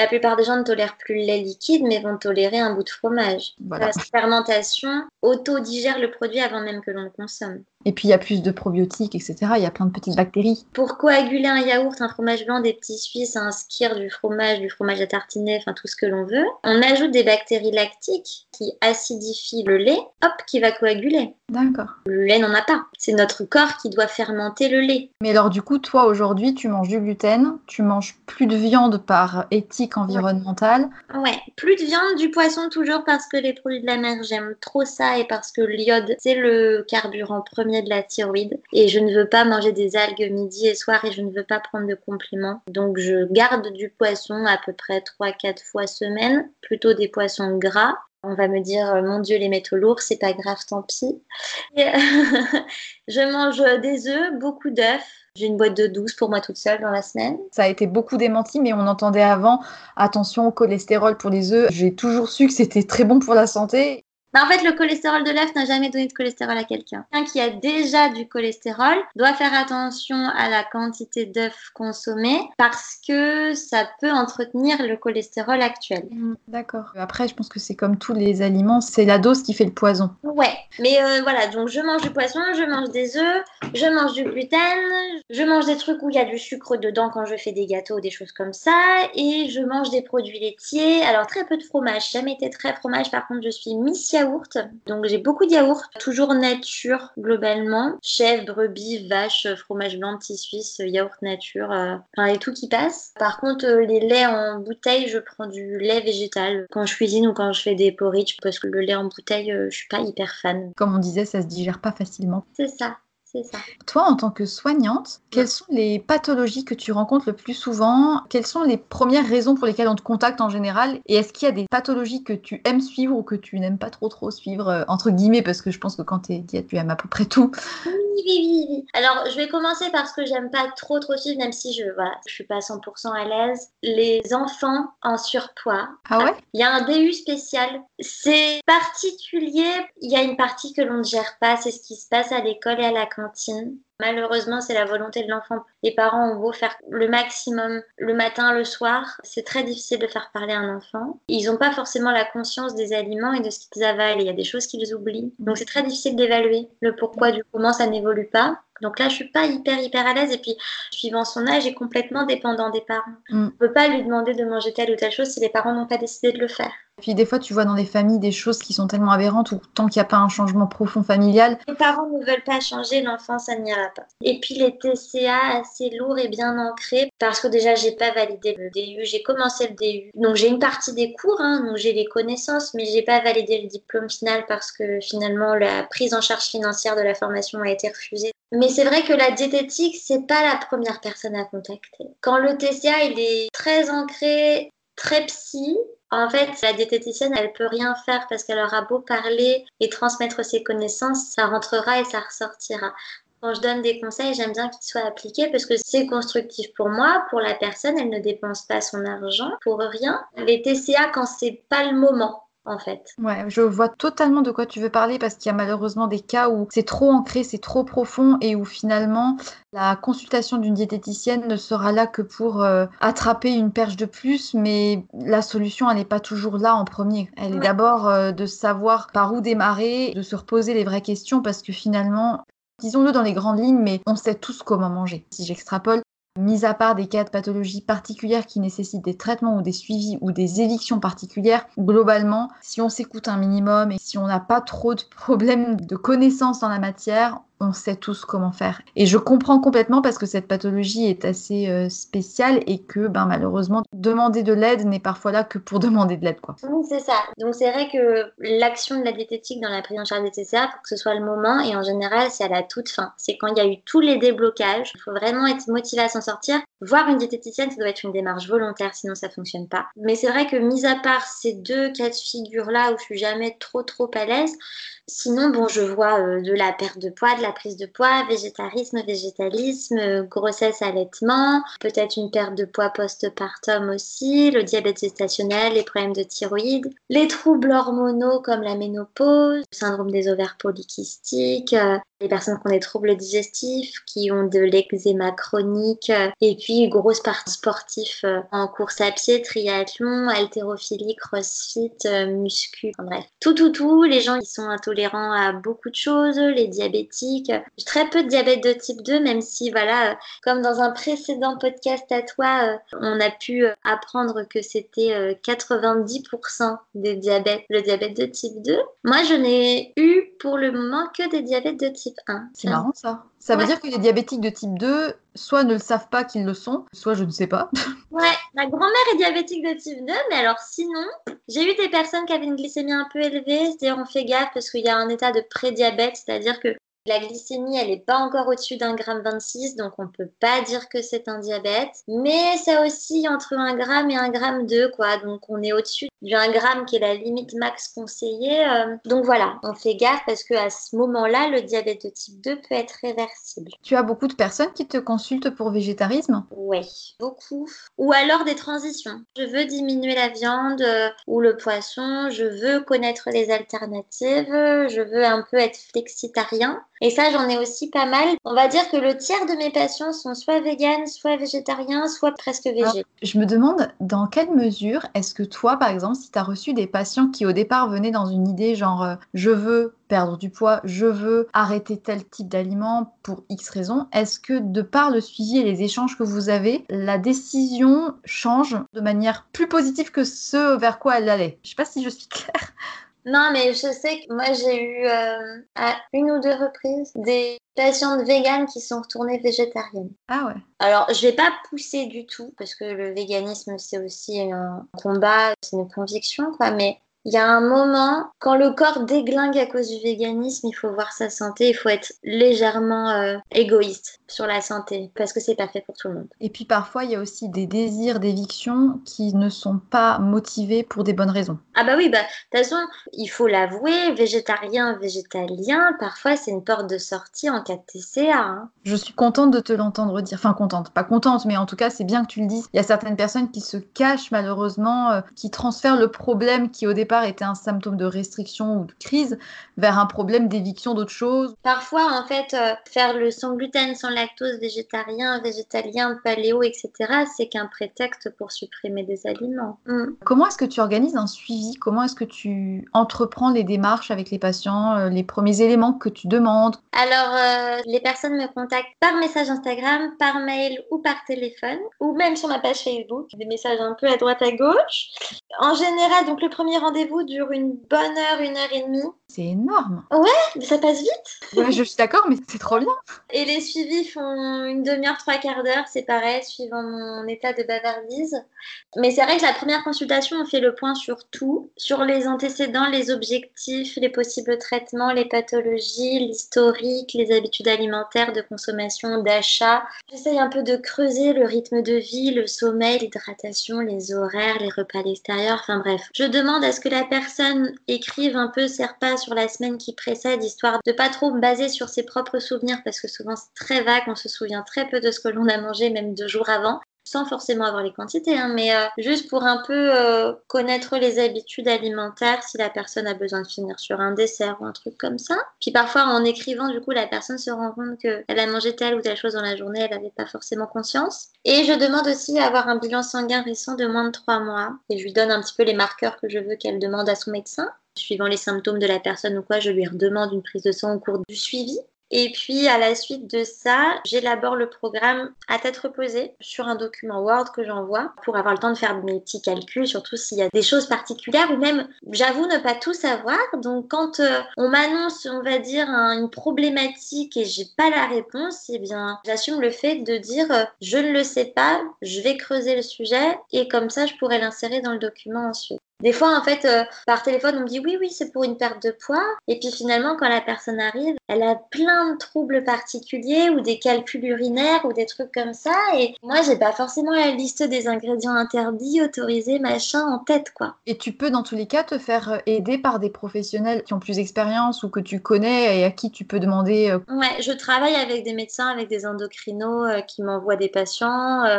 La plupart des gens ne tolèrent plus le lait liquide, mais vont tolérer un bout de fromage. Voilà. La fermentation auto-digère le produit avant même que l'on le consomme. Et puis il y a plus de probiotiques, etc. Il y a plein de petites bactéries. Pour coaguler un yaourt, un fromage blanc, des petits Suisses, un skyr, du fromage à tartiner, enfin tout ce que l'on veut, on ajoute des bactéries lactiques qui acidifient le lait, hop, qui va coaguler. D'accord. Le lait n'en a pas. C'est notre corps qui doit fermenter le lait. Mais alors du coup, toi aujourd'hui, tu manges du gluten, tu manges plus de viande par éthique environnementale. Ouais, plus de viande, du poisson toujours parce que les produits de la mer, j'aime trop ça et parce que l'iode, c'est le carburant premier de la thyroïde. Et je ne veux pas manger des algues midi et soir et je ne veux pas prendre de compléments. Donc je garde du poisson à peu près 3-4 fois semaine, plutôt des poissons gras. On va me dire, mon Dieu, les métaux lourds, c'est pas grave, tant pis. Et, je mange des œufs, beaucoup d'œufs. J'ai une boîte de 12 pour moi toute seule dans la semaine. Ça a été beaucoup démenti, mais on entendait avant, attention au cholestérol pour les œufs. J'ai toujours su que c'était très bon pour la santé. En fait, le cholestérol de l'œuf n'a jamais donné de cholestérol à quelqu'un. Quelqu'un qui a déjà du cholestérol doit faire attention à la quantité d'œufs consommés parce que ça peut entretenir le cholestérol actuel. D'accord. Après, je pense que c'est comme tous les aliments, c'est la dose qui fait le poison. Ouais, mais voilà, donc je mange du poisson, je mange des œufs, je mange du gluten, je mange des trucs où il y a du sucre dedans quand je fais des gâteaux, des choses comme ça, et je mange des produits laitiers. Alors très peu de fromage, j'ai jamais été très fromage, par contre je suis Miss Yaourt, donc j'ai beaucoup de yaourt, toujours nature globalement, chèvre, brebis, vache, fromage blanc, petit suisse, yaourt nature, enfin et tout qui passe. Par contre les laits en bouteille, je prends du lait végétal quand je cuisine ou quand je fais des porridge parce que le lait en bouteille, je suis pas hyper fan. Comme on disait, ça se digère pas facilement. C'est ça. C'est ça. Toi, en tant que soignante, quelles sont les pathologies que tu rencontres le plus souvent? Quelles sont les premières raisons pour lesquelles on te contacte en général? Et est-ce qu'il y a des pathologies que tu aimes suivre ou que tu n'aimes pas trop suivre, entre guillemets, parce que je pense que quand tu es diète, tu aimes à peu près tout. Oui. Alors, je vais commencer par ce que j'aime pas trop suivre, même si je suis pas 100% à l'aise. Les enfants en surpoids. Ah ouais? Il y a un DU spécial. C'est particulier. Il y a une partie que l'on ne gère pas. C'est ce qui se passe à l'école et à la cantine. Malheureusement, c'est la volonté de l'enfant. Les parents ont beau faire le maximum le matin, le soir. C'est très difficile de faire parler un enfant. Ils n'ont pas forcément la conscience des aliments et de ce qu'ils avalent. Il y a des choses qu'ils oublient. Donc, c'est très difficile d'évaluer le pourquoi du comment ça n'évolue pas. Donc là, je suis pas hyper à l'aise. Et puis, suivant son âge, il est complètement dépendant des parents. On ne peut pas lui demander de manger telle ou telle chose si les parents n'ont pas décidé de le faire. Puis des fois, tu vois dans des familles des choses qui sont tellement aberrantes où tant qu'il n'y a pas un changement profond familial. Les parents ne veulent pas changer, l'enfant, ça n'ira pas. Et puis les TCA assez lourds et bien ancrés, parce que déjà, j'ai pas validé le DU, j'ai commencé le DU. Donc j'ai une partie des cours, donc j'ai les connaissances, mais j'ai pas validé le diplôme final parce que finalement, la prise en charge financière de la formation a été refusée. Mais c'est vrai que la diététique, c'est pas la première personne à contacter. Quand le TCA, il est très ancré, très psy, en fait, la diététicienne, elle peut rien faire parce qu'elle aura beau parler et transmettre ses connaissances, ça rentrera et ça ressortira. Quand je donne des conseils, j'aime bien qu'ils soient appliqués parce que c'est constructif pour moi, pour la personne, elle ne dépense pas son argent pour rien. Les TCA, quand c'est pas le moment, en fait. Ouais, je vois totalement de quoi tu veux parler parce qu'il y a malheureusement des cas où c'est trop ancré, c'est trop profond et où finalement la consultation d'une diététicienne ne sera là que pour attraper une perche de plus, mais la solution, elle n'est pas toujours là en premier. Elle est d'abord de savoir par où démarrer, de se reposer les vraies questions parce que finalement, disons-le dans les grandes lignes, mais on sait tous comment manger. Si j'extrapole, mis à part des cas de pathologies particulières qui nécessitent des traitements ou des suivis ou des évictions particulières, globalement, si on s'écoute un minimum et si on n'a pas trop de problèmes de connaissances dans la matière, on sait tous comment faire. Et je comprends complètement parce que cette pathologie est assez spéciale et que malheureusement, demander de l'aide n'est parfois là que pour demander de l'aide, quoi. Oui, c'est ça. Donc c'est vrai que l'action de la diététique dans la prise en charge des TCA, pour que ce soit le moment, et en général, c'est à la toute fin. C'est quand il y a eu tous les déblocages. Il faut vraiment être motivé à s'en sortir. Voir une diététicienne, ça doit être une démarche volontaire, sinon ça fonctionne pas. Mais c'est vrai que mis à part ces deux cas de figure-là où je suis jamais trop à l'aise, sinon, je vois de la perte de poids, de la prise de poids, végétarisme, végétalisme, grossesse, allaitement, peut-être une perte de poids post-partum aussi, le diabète gestationnel, les problèmes de thyroïde, les troubles hormonaux comme la ménopause, le syndrome des ovaires polykystiques, les personnes qui ont des troubles digestifs, qui ont de l'eczéma chronique, et puis grosse partie sportif en course à pied, triathlon, haltérophilie, crossfit, muscu, enfin bref. Tout, les gens qui sont intolérants à beaucoup de choses, les diabétiques. J'ai très peu de diabète de type 2, même si, voilà, comme dans un précédent podcast à toi, on a pu apprendre que c'était 90% des diabètes, le diabète de type 2. Moi, je n'ai eu pour le moment que des diabètes de type 1. C'est marrant ça. Ça veut dire que les diabétiques de type 2, soit ne le savent pas qu'ils le sont, soit je ne sais pas. Ouais, ma grand-mère est diabétique de type 2, mais alors sinon, j'ai eu des personnes qui avaient une glycémie un peu élevée, c'est-à-dire on fait gaffe parce qu'il y a un état de prédiabète, c'est-à-dire que la glycémie, elle n'est pas encore au-dessus d'1,26 g, donc on ne peut pas dire que c'est un diabète. Mais ça oscille entre 1 g et 1,2 g, quoi. Donc on est au-dessus du 1 g qui est la limite max conseillée. Donc voilà, on fait gaffe parce qu'à ce moment-là, le diabète de type 2 peut être réversible. Tu as beaucoup de personnes qui te consultent pour végétarisme? Oui, beaucoup. Ou alors des transitions. Je veux diminuer la viande ou le poisson, je veux connaître les alternatives, je veux un peu être flexitarien. Et ça, j'en ai aussi pas mal. On va dire que le tiers de mes patients sont soit véganes, soit végétariens, soit presque végés. Alors, je me demande dans quelle mesure est-ce que toi, par exemple, si tu as reçu des patients qui au départ venaient dans une idée genre je veux perdre du poids, je veux arrêter tel type d'aliment pour X raisons, est-ce que de par le suivi et les échanges que vous avez, la décision change de manière plus positive que ce vers quoi elle allait? Je sais pas si je suis claire. Non, mais je sais que moi, j'ai eu à une ou deux reprises des patientes véganes qui sont retournées végétariennes. Ah ouais. Alors, je vais pas pousser du tout, parce que le véganisme, c'est aussi un combat, c'est une conviction, quoi, mais il y a un moment, quand le corps déglingue à cause du véganisme, il faut voir sa santé, il faut être légèrement égoïste sur la santé, parce que c'est pas fait pour tout le monde. Et puis parfois, il y a aussi des désirs d'éviction qui ne sont pas motivés pour des bonnes raisons. Ah bah oui, bah de toute façon, il faut l'avouer, végétarien, végétalien, parfois c'est une porte de sortie en cas de TCA. Hein. Je suis contente de te l'entendre dire. Enfin, contente, pas contente, mais en tout cas, c'est bien que tu le dises. Il y a certaines personnes qui se cachent malheureusement, qui transfèrent le problème qui au départ était un symptôme de restriction ou de crise vers un problème d'éviction d'autre chose. Parfois, en fait, faire le sans gluten, sans lactose, végétarien, végétalien, paléo, etc., c'est qu'un prétexte pour supprimer des aliments. Comment est-ce que tu organises un suivi? Comment est-ce que tu entreprends les démarches avec les patients, les premiers éléments que tu demandes? Alors, les personnes me contactent par message Instagram, par mail ou par téléphone, ou même sur ma page Facebook, des messages un peu à droite à gauche. En général, donc le premier rendez-vous dure une bonne heure, 1h30. C'est énorme. Ouais, ça passe vite. Ouais, je suis d'accord, mais c'est trop bien. Et les suivis font une demi-heure, 3/4 d'heure, c'est pareil, suivant mon état de bavardise. Mais c'est vrai que la première consultation, on fait le point sur tout, sur les antécédents, les objectifs, les possibles traitements, les pathologies, l'historique, les habitudes alimentaires, de consommation, d'achat. J'essaye un peu de creuser le rythme de vie, le sommeil, l'hydratation, les horaires, les repas à l'extérieur, enfin bref. Je demande à ce que la personne écrive un peu ses repas sur la semaine qui précède, histoire de pas trop me baser sur ses propres souvenirs, parce que souvent c'est très vague, on se souvient très peu de ce que l'on a mangé, même 2 jours avant, sans forcément avoir les quantités, hein, mais juste pour un peu connaître les habitudes alimentaires, si la personne a besoin de finir sur un dessert ou un truc comme ça. Puis parfois, en écrivant, du coup, la personne se rend compte qu'elle a mangé telle ou telle chose dans la journée, elle n'avait pas forcément conscience. Et je demande aussi à avoir un bilan sanguin récent de moins de 3 mois, et je lui donne un petit peu les marqueurs que je veux qu'elle demande à son médecin. Suivant les symptômes de la personne ou quoi, je lui redemande une prise de sang au cours du suivi. Et puis, à la suite de ça, j'élabore le programme à tête reposée sur un document Word que j'envoie pour avoir le temps de faire mes petits calculs, surtout s'il y a des choses particulières ou même, j'avoue, ne pas tout savoir. Donc, quand on m'annonce, on va dire, une problématique et j'ai pas la réponse, eh bien, j'assume le fait de dire je ne le sais pas, je vais creuser le sujet et comme ça, je pourrai l'insérer dans le document ensuite. Des fois, en fait, par téléphone, on me dit oui, c'est pour une perte de poids. Et puis finalement, quand la personne arrive, elle a plein de troubles particuliers ou des calculs urinaires ou des trucs comme ça. Et moi, j'ai pas forcément la liste des ingrédients interdits, autorisés, machin, en tête, quoi. Et tu peux, dans tous les cas, te faire aider par des professionnels qui ont plus d'expérience ou que tu connais et à qui tu peux demander. Ouais, je travaille avec des médecins, avec des endocrinos qui m'envoient des patients.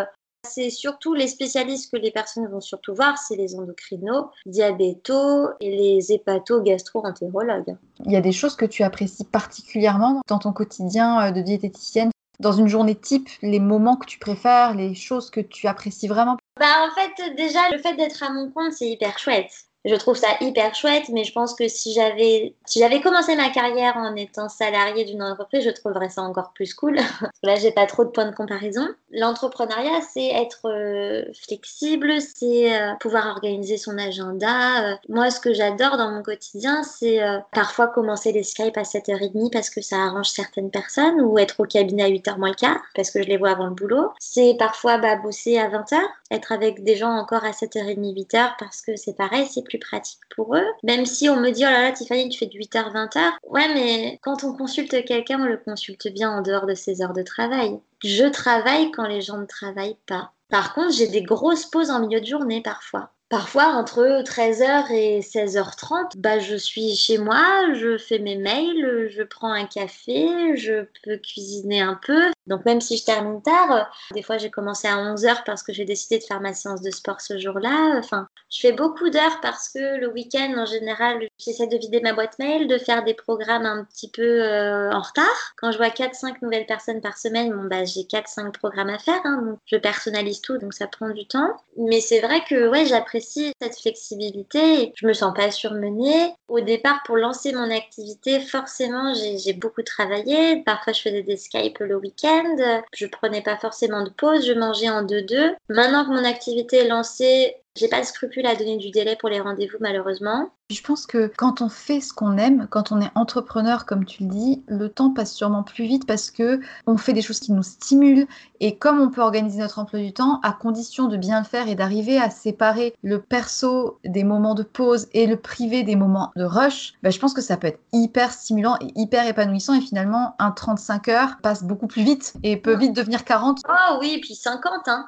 C'est surtout les spécialistes que les personnes vont surtout voir, c'est les endocrinos, diabétos et les hépato-gastro-entérologues. Il y a des choses que tu apprécies particulièrement dans ton quotidien de diététicienne? Dans une journée type, les moments que tu préfères, les choses que tu apprécies vraiment? En fait, déjà, le fait d'être à mon compte, c'est hyper chouette. Je trouve ça hyper chouette, mais je pense que si j'avais commencé ma carrière en étant salariée d'une entreprise, je trouverais ça encore plus cool. Parce que là, j'ai pas trop de points de comparaison. L'entrepreneuriat, c'est être flexible, c'est pouvoir organiser son agenda. Moi, ce que j'adore dans mon quotidien, c'est parfois commencer les Skype à 7h30 parce que ça arrange certaines personnes, ou être au cabinet à 8h moins le quart parce que je les vois avant le boulot. C'est parfois bosser à 20h, être avec des gens encore à 7h30, 8h parce que c'est pareil, c'est plus pratique pour eux. Même si on me dit, oh là là, Tiffany, tu fais de 8h, 20h. Ouais, mais quand on consulte quelqu'un, on le consulte bien en dehors de ses heures de travail. Je travaille quand les gens ne travaillent pas. Par contre, j'ai des grosses pauses en milieu de journée parfois. Parfois, entre 13h et 16h30, je suis chez moi, je fais mes mails, je prends un café, je peux cuisiner un peu. Donc même si je termine tard, des fois j'ai commencé à 11h parce que j'ai décidé de faire ma séance de sport ce jour-là. Enfin, je fais beaucoup d'heures parce que le week-end, en général, j'essaie de vider ma boîte mail, de faire des programmes un petit peu en retard. Quand je vois 4-5 nouvelles personnes par semaine, j'ai 4-5 programmes à faire. Donc je personnalise tout, donc ça prend du temps. Mais c'est vrai que j'apprécie cette flexibilité. Je me sens pas surmenée. Au départ, pour lancer mon activité, forcément, j'ai beaucoup travaillé. Parfois, je faisais des Skype le week-end. Je prenais pas forcément de pause, je mangeais en 2-2. Maintenant que mon activité est lancée, j'ai pas de scrupule à donner du délai pour les rendez-vous, malheureusement. Je pense que quand on fait ce qu'on aime, quand on est entrepreneur, comme tu le dis, le temps passe sûrement plus vite parce que on fait des choses qui nous stimulent. Et comme on peut organiser notre emploi du temps, à condition de bien le faire et d'arriver à séparer le perso des moments de pause et le privé des moments de rush, je pense que ça peut être hyper stimulant et hyper épanouissant. Et finalement, un 35 heures passe beaucoup plus vite et peut vite devenir 40. Oh oui, puis 50, hein.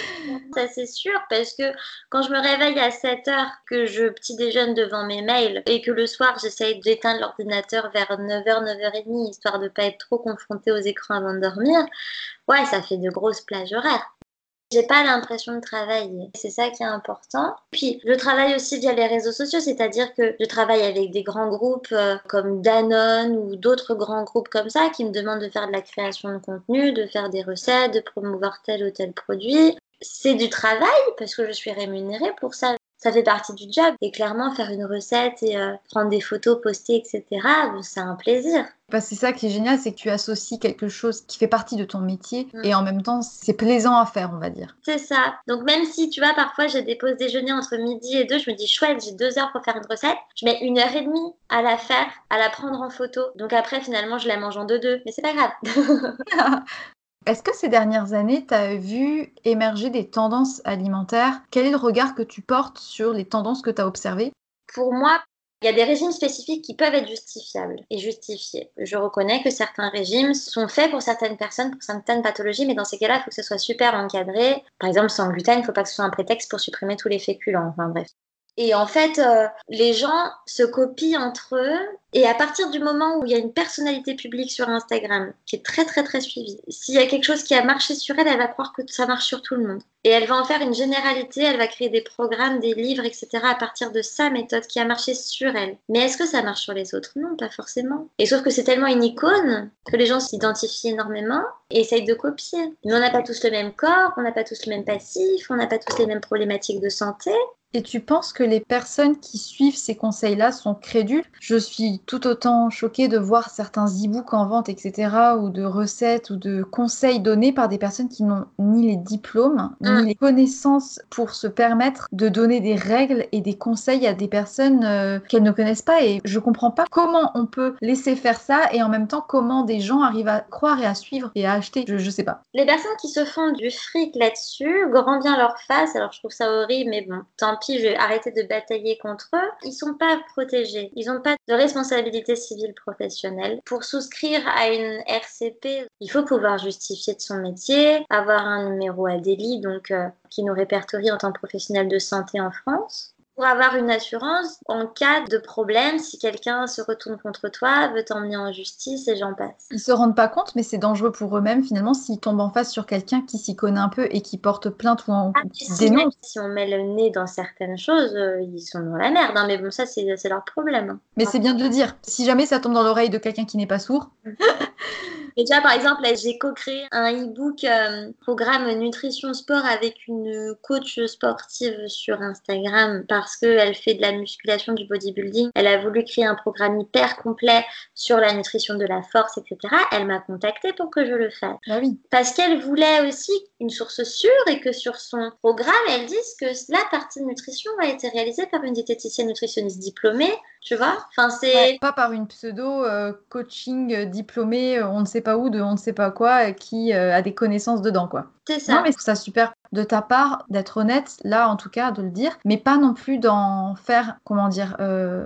Ça c'est sûr, parce que quand je me réveille à 7h, que je petit déjeune devant mes mails et que le soir j'essaye d'éteindre l'ordinateur vers 9h, 9h30, histoire de pas être trop confrontée aux écrans avant de dormir, ça fait de grosses plages horaires. J'ai pas l'impression de travailler, c'est ça qui est important. Puis je travaille aussi via les réseaux sociaux, c'est-à-dire que je travaille avec des grands groupes comme Danone ou d'autres grands groupes comme ça qui me demandent de faire de la création de contenu, de faire des recettes, de promouvoir tel ou tel produit. C'est du travail parce que je suis rémunérée pour ça. Ça fait partie du job. Et clairement, faire une recette et prendre des photos, poster, etc., c'est un plaisir. C'est ça qui est génial, c'est que tu associes quelque chose qui fait partie de ton métier et en même temps, c'est plaisant à faire, on va dire. C'est ça. Donc même si, tu vois, parfois j'ai des pauses déjeuner entre midi et 2, je me dis chouette, j'ai 2 heures pour faire une recette. Je mets 1h30 à la faire, à la prendre en photo. Donc après, finalement, je la mange en 2-2. Mais c'est pas grave. Est-ce que ces dernières années, tu as vu émerger des tendances alimentaires? Quel est le regard que tu portes sur les tendances que tu as observées? Pour moi, il y a des régimes spécifiques qui peuvent être justifiables et justifiés. Je reconnais que certains régimes sont faits pour certaines personnes, pour certaines pathologies, mais dans ces cas-là, il faut que ce soit super encadré. Par exemple, sans gluten, il ne faut pas que ce soit un prétexte pour supprimer tous les féculents. Enfin bref. Et en fait, les gens se copient entre eux. Et à partir du moment où il y a une personnalité publique sur Instagram qui est très très très suivie, s'il y a quelque chose qui a marché sur elle, elle va croire que ça marche sur tout le monde. Et elle va en faire une généralité, elle va créer des programmes, des livres, etc. à partir de sa méthode qui a marché sur elle. Mais est-ce que ça marche sur les autres? Non, pas forcément. Et sauf que c'est tellement une icône que les gens s'identifient énormément et essayent de copier. Mais on n'a pas tous le même corps, on n'a pas tous le même passif, on n'a pas tous les mêmes problématiques de santé. Et tu penses que les personnes qui suivent ces conseils-là sont crédules? Je suis tout autant choquée de voir certains e-books en vente, etc., ou de recettes ou de conseils donnés par des personnes qui n'ont ni les diplômes, ni les connaissances pour se permettre de donner des règles et des conseils à des personnes qu'elles ne connaissent pas. Et je comprends pas comment on peut laisser faire ça et en même temps comment des gens arrivent à croire et à suivre et à acheter. Je sais pas. Les personnes qui se font du fric là-dessus, grand bien leur face, alors je trouve ça horrible, mais bon, tant pis, je vais arrêter de batailler contre eux. Ils sont pas protégés. Ils n'ont pas de responsabilité civile professionnelle. Pour souscrire à une RCP, il faut pouvoir justifier de son métier, avoir un numéro ADELI, donc qui nous répertorie en tant que professionnel de santé en France. pour avoir une assurance en cas de problème, si quelqu'un se retourne contre toi, veut t'emmener en justice et j'en passe. Ils se rendent pas compte, mais c'est dangereux pour eux-mêmes finalement s'ils tombent en face sur quelqu'un qui s'y connaît un peu et qui porte plainte ou qui dénonce. Si on met le nez dans certaines choses, ils sont dans la merde, hein, mais bon, ça c'est leur problème. Hein. Mais c'est bien de le dire. Si jamais ça tombe dans l'oreille de quelqu'un qui n'est pas sourd. Et déjà, par exemple, là, j'ai co-créé un e-book programme nutrition sport avec une coach sportive sur Instagram parce qu'elle fait de la musculation, du bodybuilding. Elle a voulu créer un programme hyper complet sur la nutrition de la force, etc. Elle m'a contactée pour que je le fasse. Bah oui. Parce qu'elle voulait aussi une source sûre et que sur son programme, elle dise que la partie de nutrition a été réalisée par une diététicienne nutritionniste diplômée. Tu vois, enfin c'est ouais, pas par une pseudo coaching diplômée, on ne sait pas où, de on ne sait pas quoi, qui a des connaissances dedans, quoi. C'est ça. Non, mais je trouve ça super de ta part d'être honnête, là en tout cas, de le dire, mais pas non plus d'en faire, comment dire,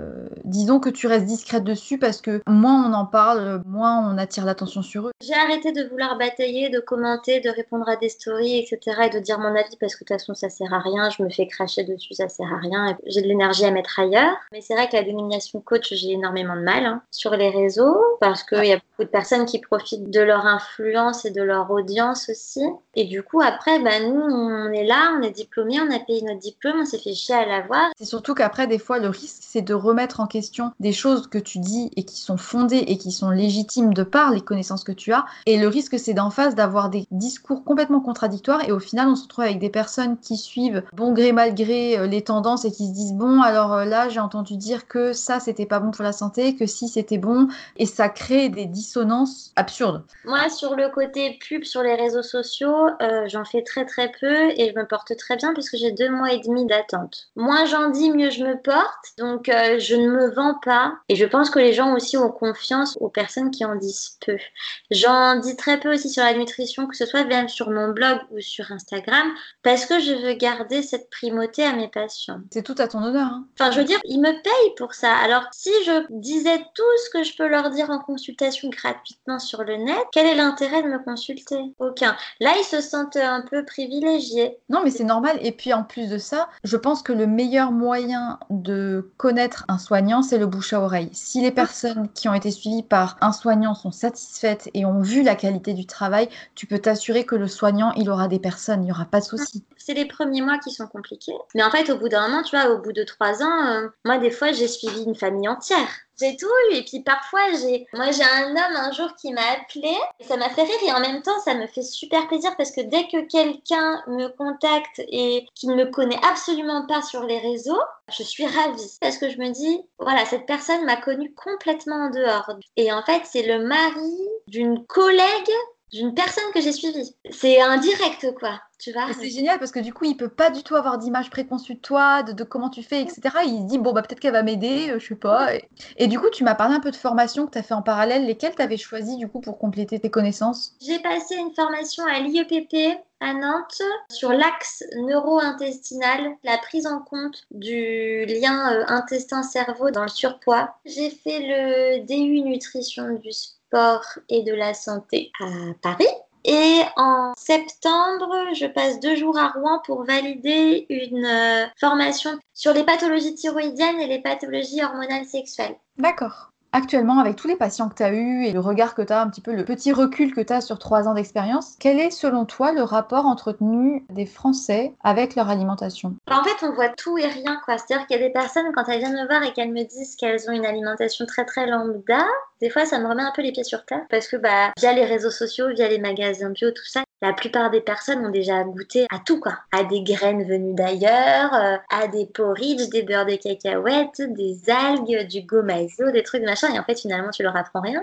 disons que tu restes discrète dessus parce que moins on en parle, moins on attire l'attention sur eux. J'ai arrêté de vouloir batailler, de commenter, de répondre à des stories, etc. et de dire mon avis parce que de toute façon ça sert à rien, je me fais cracher dessus, ça sert à rien, et j'ai de l'énergie à mettre ailleurs. Mais c'est vrai que la dénomination coach, j'ai énormément de mal sur les réseaux parce qu'il y a beaucoup de personnes qui profitent de leur influence et de leur audience aussi. Et du coup, après, nous, on est là, on est diplômés, on a payé notre diplôme, on s'est fait chier à l'avoir. C'est surtout qu'après, des fois, le risque, c'est de remettre en question des choses que tu dis et qui sont fondées et qui sont légitimes de par les connaissances que tu as. Et le risque, c'est d'en face d'avoir des discours complètement contradictoires et au final, on se retrouve avec des personnes qui suivent bon gré mal gré les tendances et qui se disent bon, alors là, j'ai entendu dire que ça, c'était pas bon pour la santé, que si, c'était bon. Et ça crée des dissonances absurdes. Moi, sur le côté pub sur les réseaux sociaux, j'en fais très très peu et je me porte très bien puisque j'ai 2 mois et demi d'attente. Moins j'en dis, mieux je me porte. Donc, je ne me vends pas. Et je pense que les gens aussi ont confiance aux personnes qui en disent peu. J'en dis très peu aussi sur la nutrition, que ce soit même sur mon blog ou sur Instagram, parce que je veux garder cette primauté à mes patients. C'est tout à ton honneur. Hein. Enfin, je veux dire, ils me payent pour ça. Alors, si je disais tout ce que je peux leur dire en consultation gratuitement sur le net, quel est l'intérêt de me consulter? Aucun. Là, ils se sentent un peu privilégiés. Non, mais c'est normal. Et puis, en plus de ça, je pense que le meilleur moyen de connaître un soignant, c'est le bouche à oreille. Si les personnes qui ont été suivies par un soignant sont satisfaites et ont vu la qualité du travail, tu peux t'assurer que le soignant, il aura des personnes, il n'y aura pas de souci. C'est les premiers mois qui sont compliqués. Mais en fait, au bout d'un moment, tu vois, au bout de 3 ans, moi, des fois, j'ai suivi une famille entière. J'ai tout eu. Et puis parfois, j'ai un homme un jour qui m'a appelé. Et ça m'a fait rire. Et en même temps, ça me fait super plaisir parce que dès que quelqu'un me contacte et qui ne me connaît absolument pas sur les réseaux, je suis ravie. Parce que je me dis, voilà, cette personne m'a connue complètement en dehors. Et en fait, c'est le mari d'une collègue d'une personne que j'ai suivie. C'est indirect, quoi. Tu vois. C'est génial parce que du coup, il peut pas du tout avoir d'image préconçue de toi, de comment tu fais, etc. Il se dit, bon, peut-être qu'elle va m'aider, je sais pas. Et du coup, tu m'as parlé un peu de formations que tu as fait en parallèle. Lesquelles tu avais choisi du coup pour compléter tes connaissances? J'ai passé une formation à l'IEPP à Nantes sur l'axe neuro-intestinal, la prise en compte du lien intestin-cerveau dans le surpoids. J'ai fait le DU nutrition du sport et de la santé à Paris. Et en septembre, je passe 2 jours à Rouen pour valider une formation sur les pathologies thyroïdiennes et les pathologies hormonales sexuelles. D'accord. Actuellement, avec tous les patients que tu as eus et le regard que tu as, un petit peu le petit recul que tu as sur 3 ans d'expérience, quel est selon toi le rapport entretenu des Français avec leur alimentation? En fait, on voit tout et rien, quoi. C'est-à-dire qu'il y a des personnes, quand elles viennent me voir et qu'elles me disent qu'elles ont une alimentation très très lambda, des fois ça me remet un peu les pieds sur terre parce que via les réseaux sociaux, via les magasins bio, tout ça, la plupart des personnes ont déjà goûté à tout, quoi. À des graines venues d'ailleurs, à des porridge, des beurres de cacahuètes, des algues, du gomazo, des trucs machin. Et en fait, finalement, tu leur apprends rien.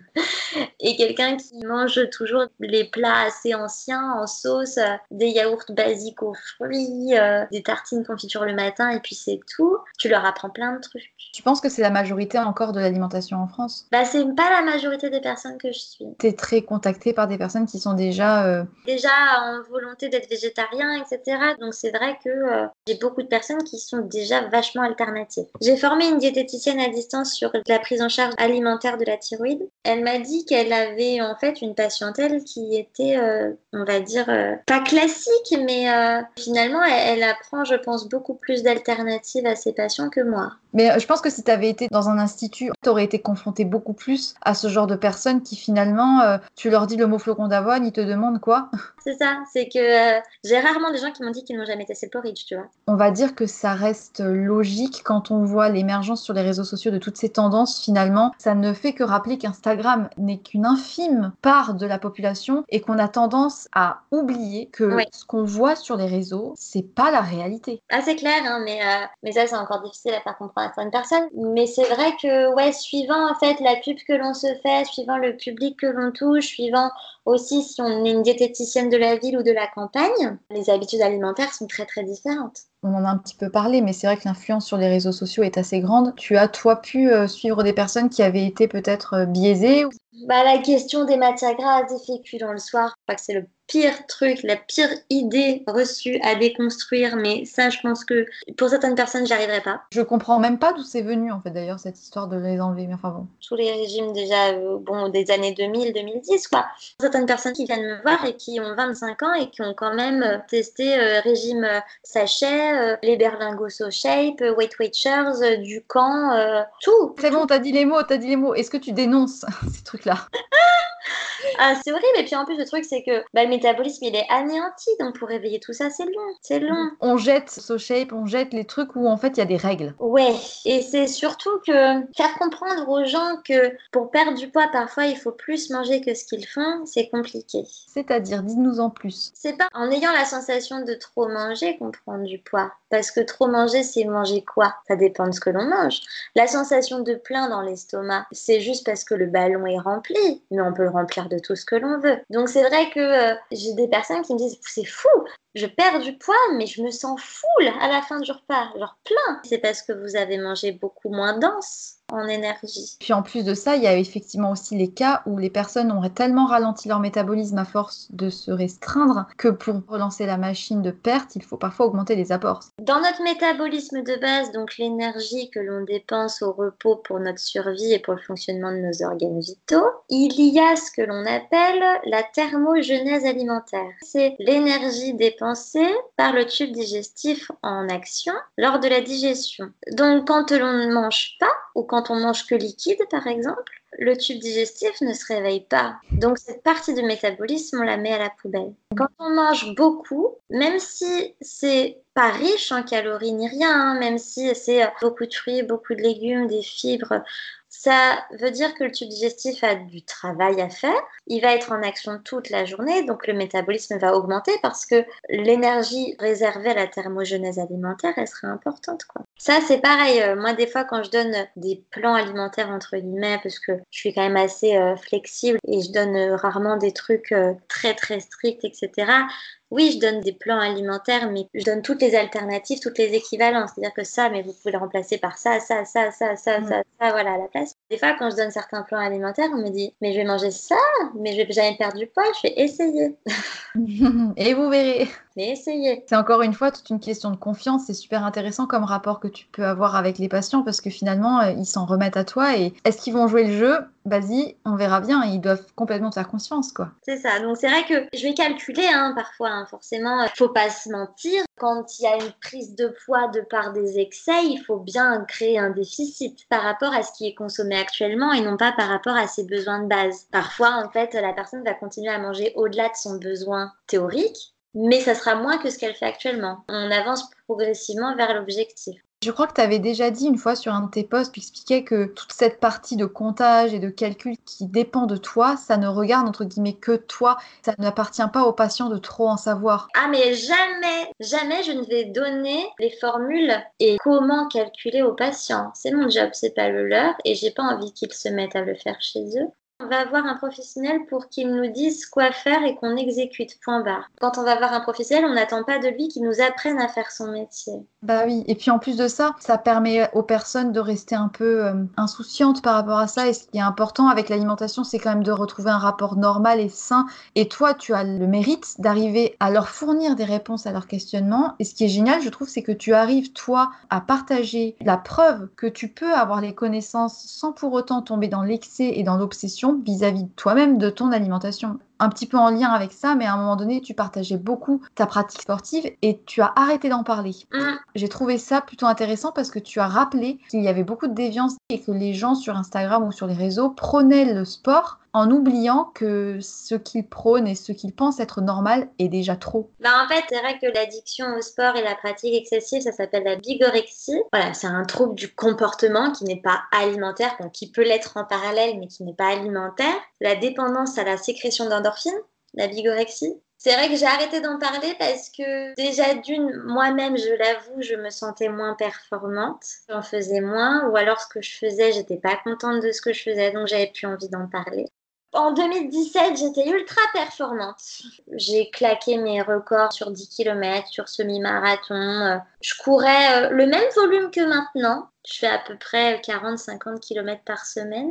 Et quelqu'un qui mange toujours les plats assez anciens en sauce, des yaourts basiques aux fruits, des tartines confiture le matin et puis c'est tout, tu leur apprends plein de trucs. Tu penses que c'est la majorité encore de l'alimentation en France? C'est pas la majorité des personnes que je suis. T'es très contactée par des personnes qui sont déjà Déjà en volonté d'être végétarien, etc. Donc c'est vrai que j'ai beaucoup de personnes qui sont déjà vachement alternatives. J'ai formé une diététicienne à distance sur la prise en charge alimentaire de la thyroïde. Elle m'a dit qu'elle avait en fait une patientèle qui était, on va dire, pas classique, mais finalement elle apprend, je pense, beaucoup plus d'alternatives à ses patients que moi. Mais je pense que si tu avais été dans un institut, tu aurais été confronté beaucoup plus à ce genre de personnes qui finalement, tu leur dis le mot flocon d'avoine, ils te demandent quoi? C'est ça, c'est que j'ai rarement des gens qui m'ont dit qu'ils n'ont jamais testé le porridge, tu vois. On va dire que ça reste logique quand on voit l'émergence sur les réseaux sociaux de toutes ces tendances. Finalement, ça ne fait que rappeler qu'Instagram n'est qu'une infime part de la population et qu'on a tendance à oublier que ce qu'on voit sur les réseaux, c'est pas la réalité. Ah, c'est clair, hein, mais ça, c'est encore difficile à faire comprendre à certaines personnes. Mais c'est vrai que, ouais, suivant en fait la pub que l'on se fait, suivant le public que l'on touche, suivant aussi si on est une diététicienne de la ville ou de la campagne, les habitudes alimentaires sont très très différentes. On en a un petit peu parlé, mais c'est vrai que l'influence sur les réseaux sociaux est assez grande. Tu as, toi, pu suivre des personnes qui avaient été peut-être biaisées? La question des matières grasses, des féculents le soir, je crois que c'est le pire truc, la pire idée reçue à déconstruire, mais ça, je pense que pour certaines personnes, j'y arriverai pas. Je comprends même pas d'où c'est venu, en fait, d'ailleurs, cette histoire de les enlever, mais enfin bon. Tous les régimes déjà, des années 2000, 2010, quoi. Certaines personnes qui viennent me voir et qui ont 25 ans et qui ont quand même testé régime sachet, les berlingots au shape, Weight Watchers, Ducan, tout. C'est bon, t'as dit les mots. Est-ce que tu dénonces ces trucs-là? Ah, c'est horrible. Et puis en plus, le truc, c'est que le métabolisme, il est anéanti. Donc pour réveiller tout ça, c'est long. C'est long. On jette SoShape, on jette les trucs où en fait il y a des règles. Ouais. Et c'est surtout que faire comprendre aux gens que pour perdre du poids, parfois, il faut plus manger que ce qu'ils font, c'est compliqué. C'est-à-dire, dis-nous en plus. C'est pas en ayant la sensation de trop manger qu'on prend du poids. Parce que trop manger, c'est manger quoi? Ça dépend de ce que l'on mange. La sensation de plein dans l'estomac, c'est juste parce que le ballon est rempli. Mais on peut le remplir de tout ce que l'on veut. Donc c'est vrai que j'ai des personnes qui me disent c'est fou, je perds du poids mais je me sens full à la fin du repas, genre plein. C'est parce que vous avez mangé beaucoup moins dense en énergie. Puis en plus de ça, il y a effectivement aussi les cas où les personnes auraient tellement ralenti leur métabolisme à force de se restreindre que pour relancer la machine de perte, il faut parfois augmenter les apports. Dans notre métabolisme de base, donc l'énergie que l'on dépense au repos pour notre survie et pour le fonctionnement de nos organes vitaux, il y a ce que l'on appelle la thermogenèse alimentaire. C'est l'énergie dépensée par le tube digestif en action lors de la digestion. Donc quand l'on ne mange pas, ou quand on mange que liquide par exemple, le tube digestif ne se réveille pas. Donc cette partie du métabolisme, on la met à la poubelle. Quand on mange beaucoup, même si c'est pas riche en calories ni rien, hein, même si c'est beaucoup de fruits, beaucoup de légumes, des fibres, ça veut dire que le tube digestif a du travail à faire. Il va être en action toute la journée, donc le métabolisme va augmenter parce que l'énergie réservée à la thermogenèse alimentaire, elle serait importante, quoi. Ça, c'est pareil. Moi, des fois, quand je donne des plans alimentaires, entre guillemets, parce que je suis quand même assez flexible et je donne rarement des trucs très, très stricts, etc. Oui, je donne des plans alimentaires, mais je donne toutes les alternatives, toutes les équivalences. C'est-à-dire que ça, mais vous pouvez le remplacer par ça, voilà, à la place. Des fois, quand je donne certains plans alimentaires, on me dit « Mais je vais manger ça, mais je vais jamais perdre du poids, je vais essayer. » Et vous verrez. Mais essayez. C'est encore une fois toute une question de confiance. C'est super intéressant comme rapport que tu peux avoir avec les patients parce que finalement, ils s'en remettent à toi. Et est-ce qu'ils vont jouer le jeu? Vas-y, on verra bien. Ils doivent complètement te faire confiance, quoi. C'est ça. Donc c'est vrai que je vais calculer parfois. Forcément, faut pas se mentir. Quand il y a une prise de poids de par des excès, il faut bien créer un déficit par rapport à ce qui est consommé actuellement et non pas par rapport à ses besoins de base. Parfois, en fait, la personne va continuer à manger au-delà de son besoin théorique, mais ça sera moins que ce qu'elle fait actuellement. On avance progressivement vers l'objectif. Je crois que tu avais déjà dit une fois sur un de tes posts, tu expliquais que toute cette partie de comptage et de calcul qui dépend de toi, ça ne regarde entre guillemets que toi. Ça n'appartient pas au patient de trop en savoir. Ah mais jamais je ne vais donner les formules et comment calculer aux patients. C'est mon job, c'est pas le leur et j'ai pas envie qu'ils se mettent à le faire chez eux. On va voir un professionnel pour qu'il nous dise quoi faire et qu'on exécute, point barre. Quand on va voir un professionnel, on n'attend pas de lui qu'il nous apprenne à faire son métier. Bah oui, et puis en plus de ça, ça permet aux personnes de rester un peu insouciantes par rapport à ça. Et ce qui est important avec l'alimentation, c'est quand même de retrouver un rapport normal et sain. Et toi, tu as le mérite d'arriver à leur fournir des réponses à leurs questionnements. Et ce qui est génial, je trouve, c'est que tu arrives, toi, à partager la preuve que tu peux avoir les connaissances sans pour autant tomber dans l'excès et dans l'obsession vis-à-vis de toi-même, de ton alimentation. Un petit peu en lien avec ça, mais à un moment donné, tu partageais beaucoup ta pratique sportive et tu as arrêté d'en parler. J'ai trouvé ça plutôt intéressant parce que tu as rappelé qu'il y avait beaucoup de déviance et que les gens sur Instagram ou sur les réseaux prônaient le sport en oubliant que ce qu'ils prônent et ce qu'ils pensent être normal est déjà trop. En fait, c'est vrai que l'addiction au sport et la pratique excessive, ça s'appelle la bigorexie. Voilà, c'est un trouble du comportement qui n'est pas alimentaire, donc qui peut l'être en parallèle, mais qui n'est pas alimentaire. La dépendance à la sécrétion d'endorphines, la bigorexie. C'est vrai que j'ai arrêté d'en parler parce que déjà moi-même, je l'avoue, je me sentais moins performante. J'en faisais moins, ou alors ce que je faisais, j'étais pas contente de ce que je faisais, donc j'avais plus envie d'en parler. En 2017, j'étais ultra performante. J'ai claqué mes records sur 10 km, sur semi-marathon. Je courais le même volume que maintenant. Je fais à peu près 40-50 km par semaine.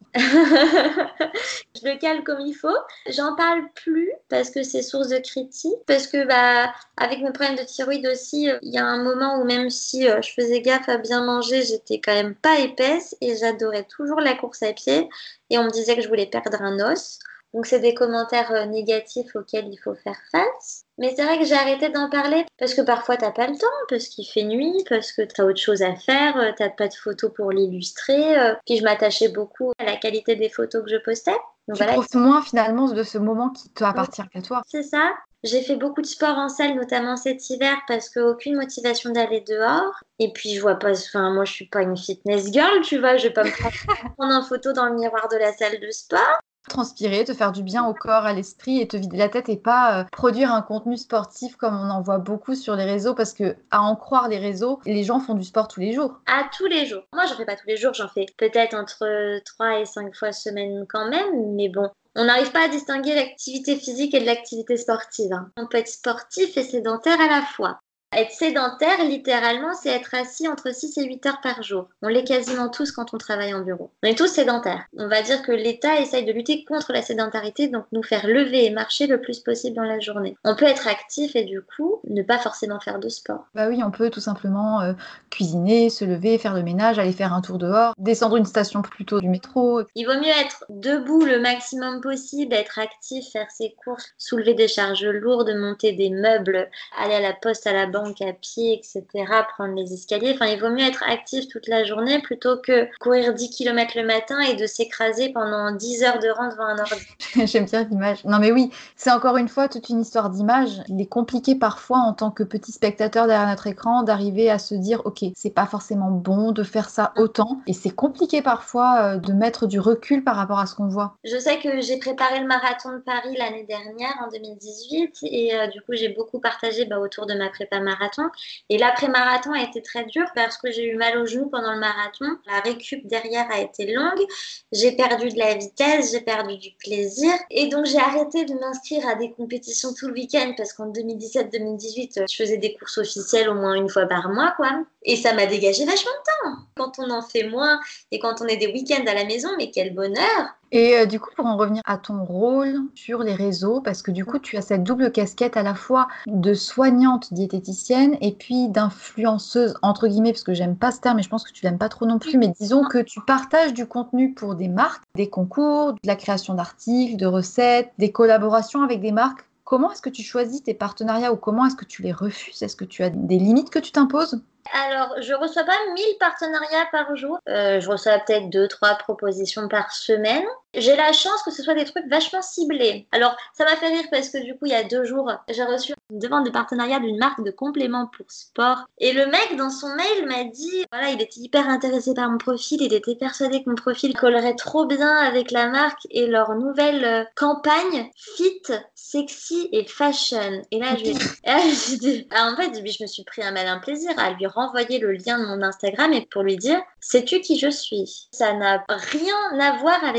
Je le cale comme il faut. J'en parle plus parce que c'est source de critiques. Parce que avec mes problèmes de thyroïde aussi, il y a un moment où même si je faisais gaffe à bien manger, j'étais quand même pas épaisse et j'adorais toujours la course à pied. Et on me disait que je voulais perdre un os. Donc c'est des commentaires négatifs auxquels il faut faire face. Mais c'est vrai que j'ai arrêté d'en parler parce que parfois t'as pas le temps, parce qu'il fait nuit, parce que t'as autre chose à faire, t'as pas de photos pour l'illustrer. Puis je m'attachais beaucoup à la qualité des photos que je postais. Donc tu profites moins finalement de ce moment qui t'appartient qu'à toi. C'est ça. J'ai fait beaucoup de sport en salle, notamment cet hiver, parce qu'aucune motivation d'aller dehors. Et puis je vois pas, moi je suis pas une fitness girl, tu vois, je vais pas me prendre en photo dans le miroir de la salle de sport. Transpirer, te faire du bien au corps, à l'esprit et te vider la tête et pas produire un contenu sportif comme on en voit beaucoup sur les réseaux parce que à en croire les réseaux, les gens font du sport tous les jours. Ah, tous les jours. Moi, j'en fais pas tous les jours, j'en fais peut-être entre 3 et 5 fois semaine quand même, mais bon. On n'arrive pas à distinguer l'activité physique et de l'activité sportive. On peut être sportif et sédentaire à la fois. Être sédentaire, littéralement, c'est être assis entre 6 et 8 heures par jour. On l'est quasiment tous quand on travaille en bureau. On est tous sédentaires. On va dire que l'État essaye de lutter contre la sédentarité, donc nous faire lever et marcher le plus possible dans la journée. On peut être actif et du coup, ne pas forcément faire de sport. Bah oui, on peut tout simplement cuisiner, se lever, faire le ménage, aller faire un tour dehors, descendre une station plus tôt du métro. Il vaut mieux être debout le maximum possible, être actif, faire ses courses, soulever des charges lourdes, monter des meubles, aller à la poste, à la banque, à pied, etc., prendre les escaliers. Enfin, il vaut mieux être actif toute la journée plutôt que courir 10 km le matin et de s'écraser pendant 10 heures de rang devant un ordi. J'aime bien l'image. Non mais oui, c'est encore une fois toute une histoire d'image. Il est compliqué parfois en tant que petit spectateur derrière notre écran d'arriver à se dire ok, c'est pas forcément bon de faire ça autant et c'est compliqué parfois de mettre du recul par rapport à ce qu'on voit. Je sais que j'ai préparé le marathon de Paris l'année dernière en 2018 et du coup j'ai beaucoup partagé autour de ma prépa marathon. Et l'après-marathon a été très dur parce que j'ai eu mal au genou pendant le marathon. La récup derrière a été longue. J'ai perdu de la vitesse, j'ai perdu du plaisir. Et donc, j'ai arrêté de m'inscrire à des compétitions tout le week-end parce qu'en 2017-2018, je faisais des courses officielles au moins une fois par mois, quoi. Et ça m'a dégagé vachement de temps. Quand on en fait moins et quand on est des week-ends à la maison, mais quel bonheur! Et du coup, pour en revenir à ton rôle sur les réseaux, parce que du coup, tu as cette double casquette à la fois de soignante diététicienne et puis d'influenceuse, entre guillemets, parce que j'aime pas ce terme et je pense que tu l'aimes pas trop non plus, mais disons que tu partages du contenu pour des marques, des concours, de la création d'articles, de recettes, des collaborations avec des marques. Comment est-ce que tu choisis tes partenariats ou comment est-ce que tu les refuses? Est-ce que tu as des limites que tu t'imposes? Alors, je reçois pas 1000 partenariats par jour. Je reçois peut-être 2-3 propositions par semaine. J'ai la chance que ce soit des trucs vachement ciblés. Alors, ça m'a fait rire parce que du coup, il y a 2 jours, j'ai reçu une demande de partenariat d'une marque de compléments pour sport. Et le mec, dans son mail, m'a dit, voilà, il était hyper intéressé par mon profil. Il était persuadé que mon profil collerait trop bien avec la marque et leur nouvelle campagne fit, sexy et fashion. Et là, je lui ai dit, en fait, je me suis pris un malin plaisir à lui renvoyer le lien de mon Instagram et pour lui dire, sais-tu qui je suis? Ça n'a rien à voir avec ma ligne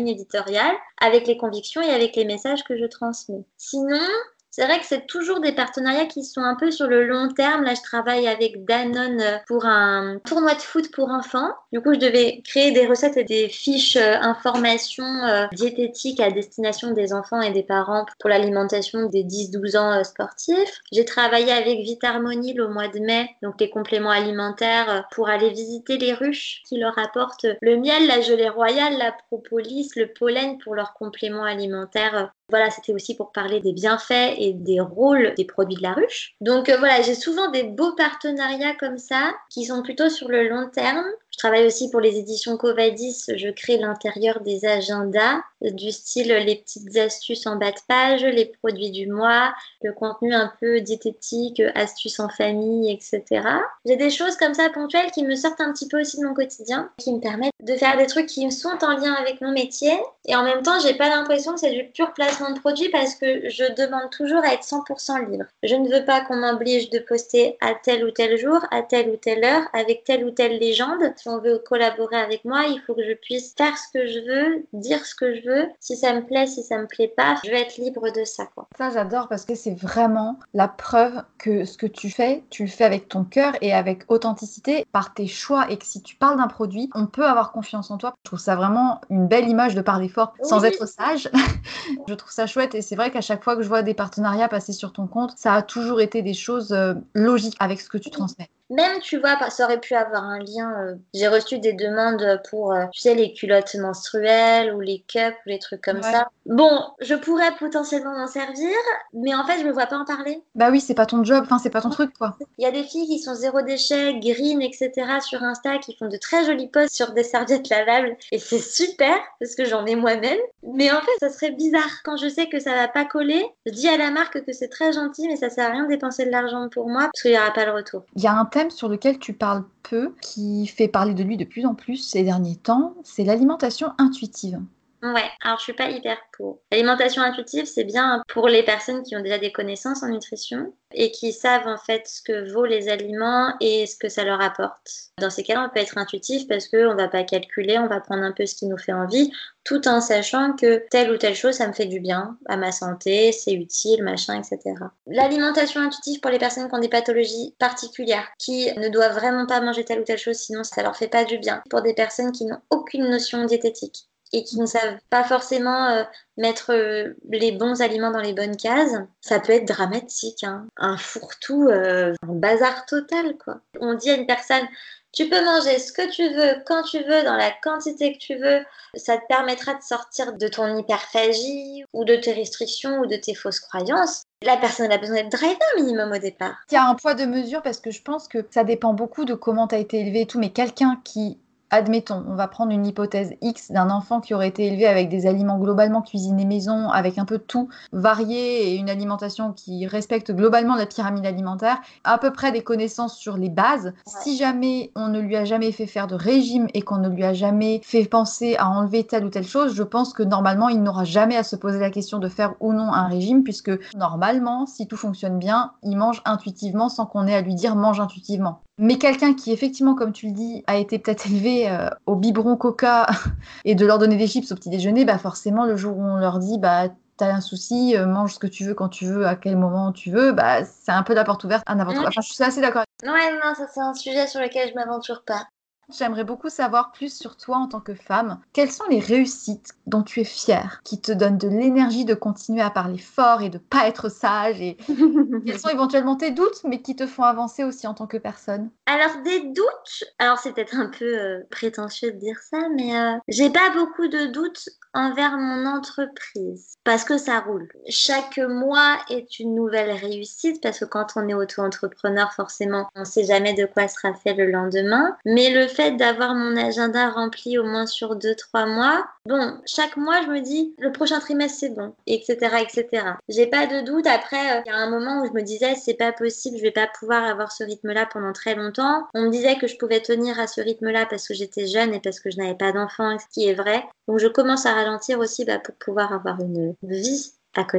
éditoriale, avec les convictions et avec les messages que je transmets. Sinon, c'est vrai que c'est toujours des partenariats qui sont un peu sur le long terme. Là, je travaille avec Danone pour un tournoi de foot pour enfants. Du coup, je devais créer des recettes et des fiches informations diététiques à destination des enfants et des parents pour l'alimentation des 10-12 ans sportifs. J'ai travaillé avec Vitarmonil au mois de mai, donc les compléments alimentaires, pour aller visiter les ruches qui leur apportent le miel, la gelée royale, la propolis, le pollen pour leurs compléments alimentaires. Voilà, c'était aussi pour parler des bienfaits et des rôles des produits de la ruche. Donc voilà, j'ai souvent des beaux partenariats comme ça qui sont plutôt sur le long terme. Je travaille aussi pour les éditions Covadis, je crée l'intérieur des agendas du style les petites astuces en bas de page, les produits du mois, le contenu un peu diététique, astuces en famille, etc. J'ai des choses comme ça ponctuelles qui me sortent un petit peu aussi de mon quotidien, qui me permettent de faire des trucs qui sont en lien avec mon métier. Et en même temps, j'ai pas l'impression que c'est du pur placement de produit parce que je demande toujours à être 100% libre. Je ne veux pas qu'on m'oblige de poster à tel ou tel jour, à telle ou telle heure, avec telle ou telle légende. Si on veut collaborer avec moi, il faut que je puisse faire ce que je veux, dire ce que je veux. Si ça me plaît, si ça me plaît pas, je veux être libre de ça, quoi. Ça, j'adore parce que c'est vraiment la preuve que ce que tu le fais avec ton cœur et avec authenticité par tes choix et que si tu parles d'un produit, on peut avoir confiance en toi. Je trouve ça vraiment une belle image de parler fort sans être sage. Je trouve ça chouette et c'est vrai qu'à chaque fois que je vois des partenariats passer sur ton compte, ça a toujours été des choses logiques avec ce que tu transmets. Même, tu vois, ça aurait pu avoir un lien. J'ai reçu des demandes pour, tu sais, les culottes menstruelles ou les cups ou les trucs comme ça. Bon, je pourrais potentiellement m'en servir, mais en fait, je me vois pas en parler. Bah oui, c'est pas ton job, enfin, c'est pas ton truc, quoi. Il y a des filles qui sont zéro déchet, green, etc. sur Insta, qui font de très jolis posts sur des serviettes lavables. Et c'est super, parce que j'en ai moi-même. Mais en fait, ça serait bizarre. Quand je sais que ça va pas coller, je dis à la marque que c'est très gentil, mais ça sert à rien de dépenser de l'argent pour moi, parce qu'il y aura pas le retour. Il y a un thème sur lequel tu parles peu, qui fait parler de lui de plus en plus ces derniers temps, c'est l'alimentation intuitive. Ouais, alors je suis pas hyper pour. L'alimentation intuitive, c'est bien pour les personnes qui ont déjà des connaissances en nutrition et qui savent en fait ce que vaut les aliments et ce que ça leur apporte. Dans ces cas-là, on peut être intuitif parce qu'on va pas calculer, on va prendre un peu ce qui nous fait envie, tout en sachant que telle ou telle chose, ça me fait du bien à ma santé, c'est utile, machin, etc. L'alimentation intuitive pour les personnes qui ont des pathologies particulières, qui ne doivent vraiment pas manger telle ou telle chose, sinon ça leur fait pas du bien. Pour des personnes qui n'ont aucune notion diététique et qui ne savent pas forcément mettre les bons aliments dans les bonnes cases, ça peut être dramatique, hein. Un fourre-tout, un bazar total, quoi. On dit à une personne, tu peux manger ce que tu veux, quand tu veux, dans la quantité que tu veux, ça te permettra de sortir de ton hyperphagie ou de tes restrictions ou de tes fausses croyances. La personne a besoin d'être driver minimum au départ. Il y a un poids de mesure parce que je pense que ça dépend beaucoup de comment tu as été élevé et tout, mais quelqu'un qui... Admettons, on va prendre une hypothèse X d'un enfant qui aurait été élevé avec des aliments globalement cuisinés maison, avec un peu de tout varié et une alimentation qui respecte globalement la pyramide alimentaire, à peu près des connaissances sur les bases. Ouais. Si jamais on ne lui a jamais fait faire de régime et qu'on ne lui a jamais fait penser à enlever telle ou telle chose, je pense que normalement, il n'aura jamais à se poser la question de faire ou non un régime, puisque normalement, si tout fonctionne bien, il mange intuitivement sans qu'on ait à lui dire mange intuitivement. Mais quelqu'un qui, effectivement, comme tu le dis, a été peut-être élevé au biberon Coca et de leur donner des chips au petit déjeuner, bah forcément, le jour où on leur dit bah, t'as un souci, mange ce que tu veux, quand tu veux, à quel moment tu veux, bah, c'est un peu la porte ouverte à n'importe quoi. Enfin, je suis assez d'accord. Ouais, non, ça c'est un sujet sur lequel je m'aventure pas. J'aimerais beaucoup savoir plus sur toi en tant que femme. Quelles sont les réussites dont tu es fière, qui te donnent de l'énergie de continuer à parler fort et de pas être sage et quels sont éventuellement tes doutes, mais qui te font avancer aussi en tant que personne? Alors, des doutes, alors c'est peut-être un peu prétentieux de dire ça, mais j'ai pas beaucoup de doutes envers mon entreprise parce que ça roule. Chaque mois est une nouvelle réussite parce que quand on est auto-entrepreneur, forcément, on sait jamais de quoi sera fait le lendemain. Mais le fait d'avoir mon agenda rempli au moins sur 2-3 mois, bon, chaque mois, je me dis, le prochain trimestre, c'est bon, etc., etc. J'ai pas de doute. Après, il y a un moment où je me disais, c'est pas possible, je vais pas pouvoir avoir ce rythme-là pendant très longtemps. On me disait que je pouvais tenir à ce rythme-là parce que j'étais jeune et parce que je n'avais pas d'enfant, ce qui est vrai. Donc, je commence à ralentir aussi pour pouvoir avoir une vie à côté.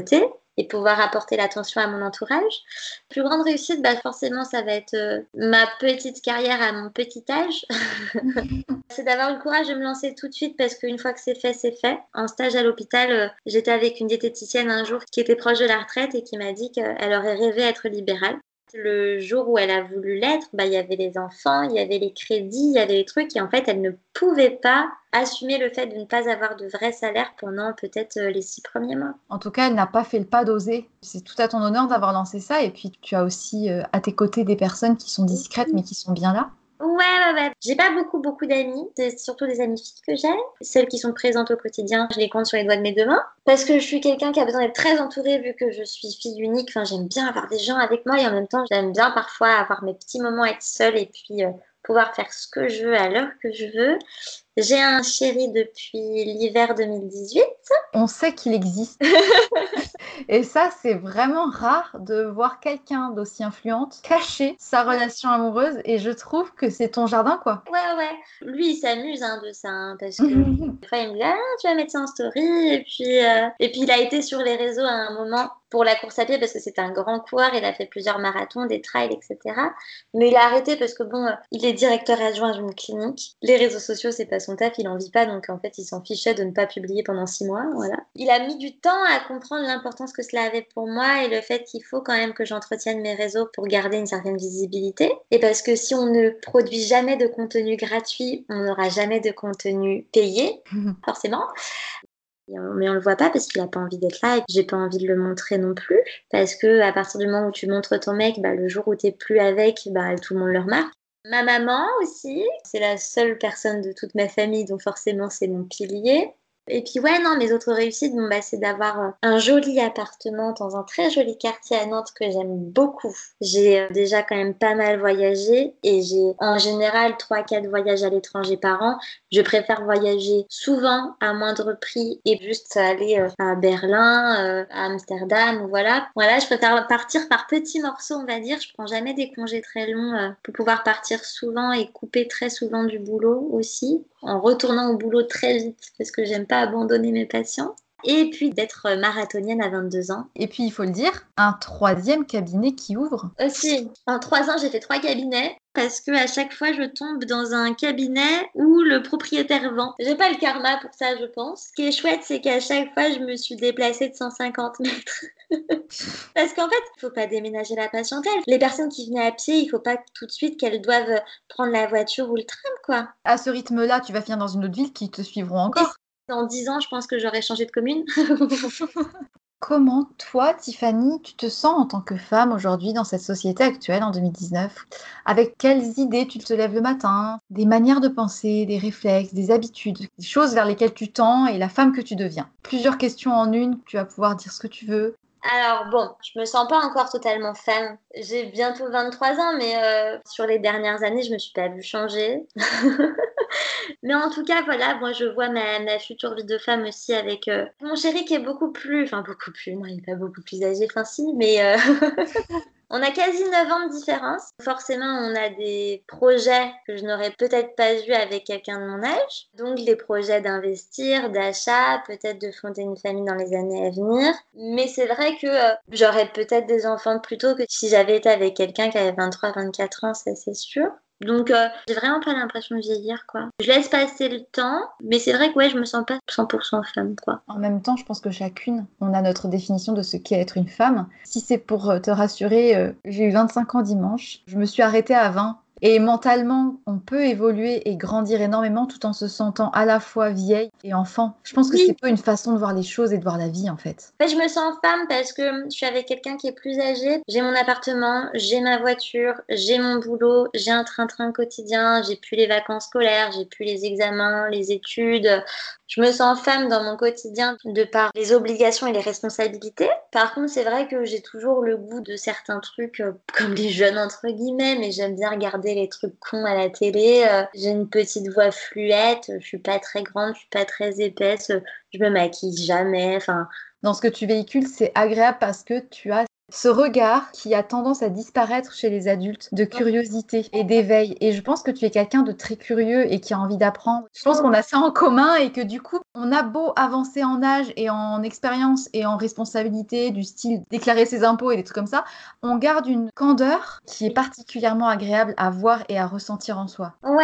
et pouvoir apporter l'attention à mon entourage. Plus grande réussite, forcément, ça va être ma petite carrière à mon petit âge. C'est d'avoir le courage de me lancer tout de suite parce qu'une fois que c'est fait, c'est fait. En stage à l'hôpital, j'étais avec une diététicienne un jour qui était proche de la retraite et qui m'a dit qu'elle aurait rêvé être libérale. Le jour où elle a voulu l'être, il y avait les enfants, il y avait les crédits, il y avait les trucs et en fait, elle ne pouvait pas assumer le fait de ne pas avoir de vrai salaire pendant peut-être les 6 premiers mois. En tout cas, elle n'a pas fait le pas d'oser. C'est tout à ton honneur d'avoir lancé ça. Et puis, tu as aussi à tes côtés des personnes qui sont discrètes mais qui sont bien là. Ouais. J'ai pas beaucoup d'amis. C'est surtout des amies filles que j'ai. Celles qui sont présentes au quotidien, je les compte sur les doigts de mes deux mains. Parce que je suis quelqu'un qui a besoin d'être très entourée vu que je suis fille unique. Enfin, j'aime bien avoir des gens avec moi et en même temps, j'aime bien parfois avoir mes petits moments être seule et puis pouvoir faire ce que je veux à l'heure que je veux. J'ai un chéri depuis l'hiver 2018. On sait qu'il existe. Et ça, c'est vraiment rare de voir quelqu'un d'aussi influente cacher sa relation amoureuse. Et je trouve que c'est ton jardin, quoi. Ouais. Lui, il s'amuse de ça, parce que des fois, il me dit « Ah, tu vas mettre ça en story ?» Et puis il a été sur les réseaux à un moment pour la course à pied parce que c'est un grand coureur. Il a fait plusieurs marathons, des trails, etc. Mais il a arrêté parce que il est directeur adjoint d'une clinique. Les réseaux sociaux, c'est pas son taf, il en vit pas. Donc en fait, il s'en fichait de ne pas publier pendant 6 mois. Voilà. Il a mis du temps à comprendre l'importance que cela avait pour moi et le fait qu'il faut quand même que j'entretienne mes réseaux pour garder une certaine visibilité. Et parce que si on ne produit jamais de contenu gratuit, on n'aura jamais de contenu payé, forcément. Mais on le voit pas parce qu'il a pas envie d'être là et j'ai pas envie de le montrer non plus. Parce que à partir du moment où tu montres ton mec, le jour où t'es plus avec, tout le monde le remarque. Ma maman aussi, c'est la seule personne de toute ma famille, donc forcément c'est mon pilier. Et puis mes autres réussites, c'est d'avoir un joli appartement dans un très joli quartier à Nantes que j'aime beaucoup. J'ai déjà quand même pas mal voyagé et j'ai en général 3-4 voyages à l'étranger par an. Je préfère voyager souvent à moindre prix et juste aller à Berlin, à Amsterdam, voilà. Voilà, je préfère partir par petits morceaux, on va dire. Je prends jamais des congés très longs pour pouvoir partir souvent et couper très souvent du boulot aussi, en retournant au boulot très vite parce que j'aime pas abandonner mes patients. Et puis d'être marathonienne à 22 ans. Et puis, il faut le dire, un 3e cabinet qui ouvre. Aussi, en 3 ans, j'ai fait 3 cabinets parce que à chaque fois, je tombe dans un cabinet où le propriétaire vend. J'ai pas le karma pour ça, je pense. Ce qui est chouette, c'est qu'à chaque fois, je me suis déplacée de 150 mètres. Parce qu'en fait, il faut pas déménager la patientèle. Les personnes qui venaient à pied, il faut pas tout de suite qu'elles doivent prendre la voiture ou le tram, quoi. À ce rythme-là, tu vas finir dans une autre ville qui te suivront encore. Dans 10 ans, je pense que j'aurais changé de commune. Comment, toi, Tiffany, tu te sens en tant que femme aujourd'hui dans cette société actuelle en 2019 ? Avec quelles idées tu te lèves le matin ? Des manières de penser, des réflexes, des habitudes, des choses vers lesquelles tu tends et la femme que tu deviens. Plusieurs questions en une, tu vas pouvoir dire ce que tu veux. Alors je me sens pas encore totalement femme. J'ai bientôt 23 ans, mais sur les dernières années, je me suis pas vue changer. Mais en tout cas, voilà, moi je vois ma future vie de femme aussi avec mon chéri qui est beaucoup plus, non, il est pas beaucoup plus âgé, mais on a quasi 9 ans de différence. Forcément, on a des projets que je n'aurais peut-être pas eu avec quelqu'un de mon âge. Donc, des projets d'investir, d'achat, peut-être de fonder une famille dans les années à venir. Mais c'est vrai que j'aurais peut-être des enfants plus tôt que si j'avais été avec quelqu'un qui avait 23-24 ans, ça c'est sûr. Donc, j'ai vraiment pas l'impression de vieillir, quoi. Je laisse passer le temps, mais c'est vrai que je me sens pas 100% femme, quoi. En même temps, je pense que chacune, on a notre définition de ce qu'est être une femme. Si c'est pour te rassurer, j'ai eu 25 ans dimanche, je me suis arrêtée à 20. Et mentalement, on peut évoluer et grandir énormément tout en se sentant à la fois vieille et enfant. Je pense que c'est pas une façon de voir les choses et de voir la vie, en fait. Je me sens femme parce que je suis avec quelqu'un qui est plus âgé. J'ai mon appartement, j'ai ma voiture, j'ai mon boulot, j'ai un train-train quotidien, j'ai plus les vacances scolaires, j'ai plus les examens, les études. Je me sens femme dans mon quotidien de par les obligations et les responsabilités. Par contre, c'est vrai que j'ai toujours le goût de certains trucs comme les jeunes entre guillemets, mais j'aime bien regarder les trucs cons à la télé. J'ai une petite voix fluette, je suis pas très grande, je suis pas très épaisse, je me maquille jamais. Enfin, dans ce que tu véhicules, c'est agréable parce que tu as ce regard qui a tendance à disparaître chez les adultes de curiosité et d'éveil. Et je pense que tu es quelqu'un de très curieux et qui a envie d'apprendre. Je pense qu'on a ça en commun et que du coup, on a beau avancer en âge et en expérience et en responsabilité, du style déclarer ses impôts et des trucs comme ça, on garde une candeur qui est particulièrement agréable à voir et à ressentir en soi. Ouais.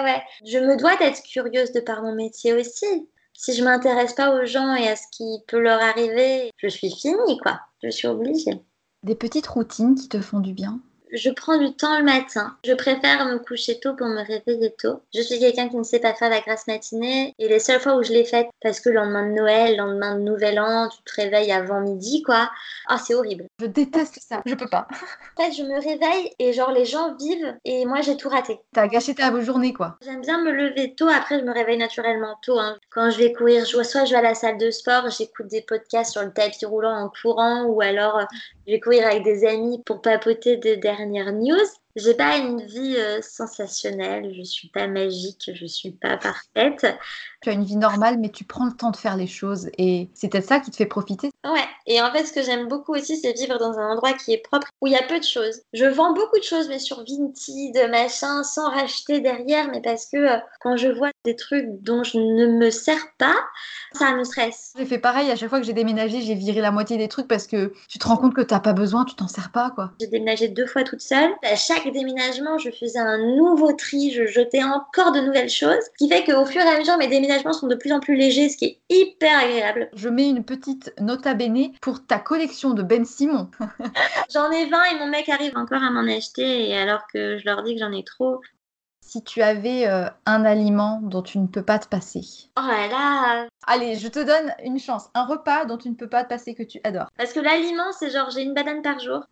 Je me dois d'être curieuse de par mon métier aussi. Si je m'intéresse pas aux gens et à ce qui peut leur arriver, je suis finie, quoi. Je suis obligée. Des petites routines qui te font du bien. Je prends du temps le matin. Je préfère me coucher tôt pour me réveiller tôt. Je suis quelqu'un qui ne sait pas faire la grasse matinée. Et les seules fois où je l'ai faite, parce que le lendemain de Noël, lendemain de Nouvel An, tu te réveilles avant midi, quoi. Ah, c'est horrible. Je déteste ça, je peux pas. En fait, je me réveille et genre les gens vivent et moi j'ai tout raté. T'as gâché ta journée, quoi. J'aime bien me lever tôt, après je me réveille naturellement tôt. Quand je vais courir, soit je vais à la salle de sport, j'écoute des podcasts sur le tapis roulant en courant ou alors je vais courir avec des amis pour papoter des dernières news. J'ai pas une vie sensationnelle, je suis pas magique, je suis pas parfaite. Tu as une vie normale, mais tu prends le temps de faire les choses et c'est peut-être ça qui te fait profiter. Ouais, et en fait, ce que j'aime beaucoup aussi, c'est vivre dans un endroit qui est propre, où il y a peu de choses. Je vends beaucoup de choses, mais sur Vinted, machin, sans racheter derrière, mais parce que quand je vois des trucs dont je ne me sers pas, ça me stresse. J'ai fait pareil, à chaque fois que j'ai déménagé, j'ai viré la moitié des trucs parce que tu te rends compte que t'as pas besoin, tu t'en sers pas, quoi. J'ai déménagé 2 fois toute seule. À chaque déménagement, je faisais un nouveau tri, je jetais encore de nouvelles choses, ce qui fait qu'au fur et à mesure, mes déménagements sont de plus en plus légers, ce qui est hyper agréable. Je mets une petite nota bene pour ta collection de Ben Simon. J'en ai 20 et mon mec arrive encore à m'en acheter, et alors que je leur dis que j'en ai trop. Si tu avais un aliment dont tu ne peux pas te passer. Oh là là. Allez, je te donne une chance. Un repas dont tu ne peux pas te passer que tu adores. Parce que l'aliment, c'est genre j'ai une banane par jour.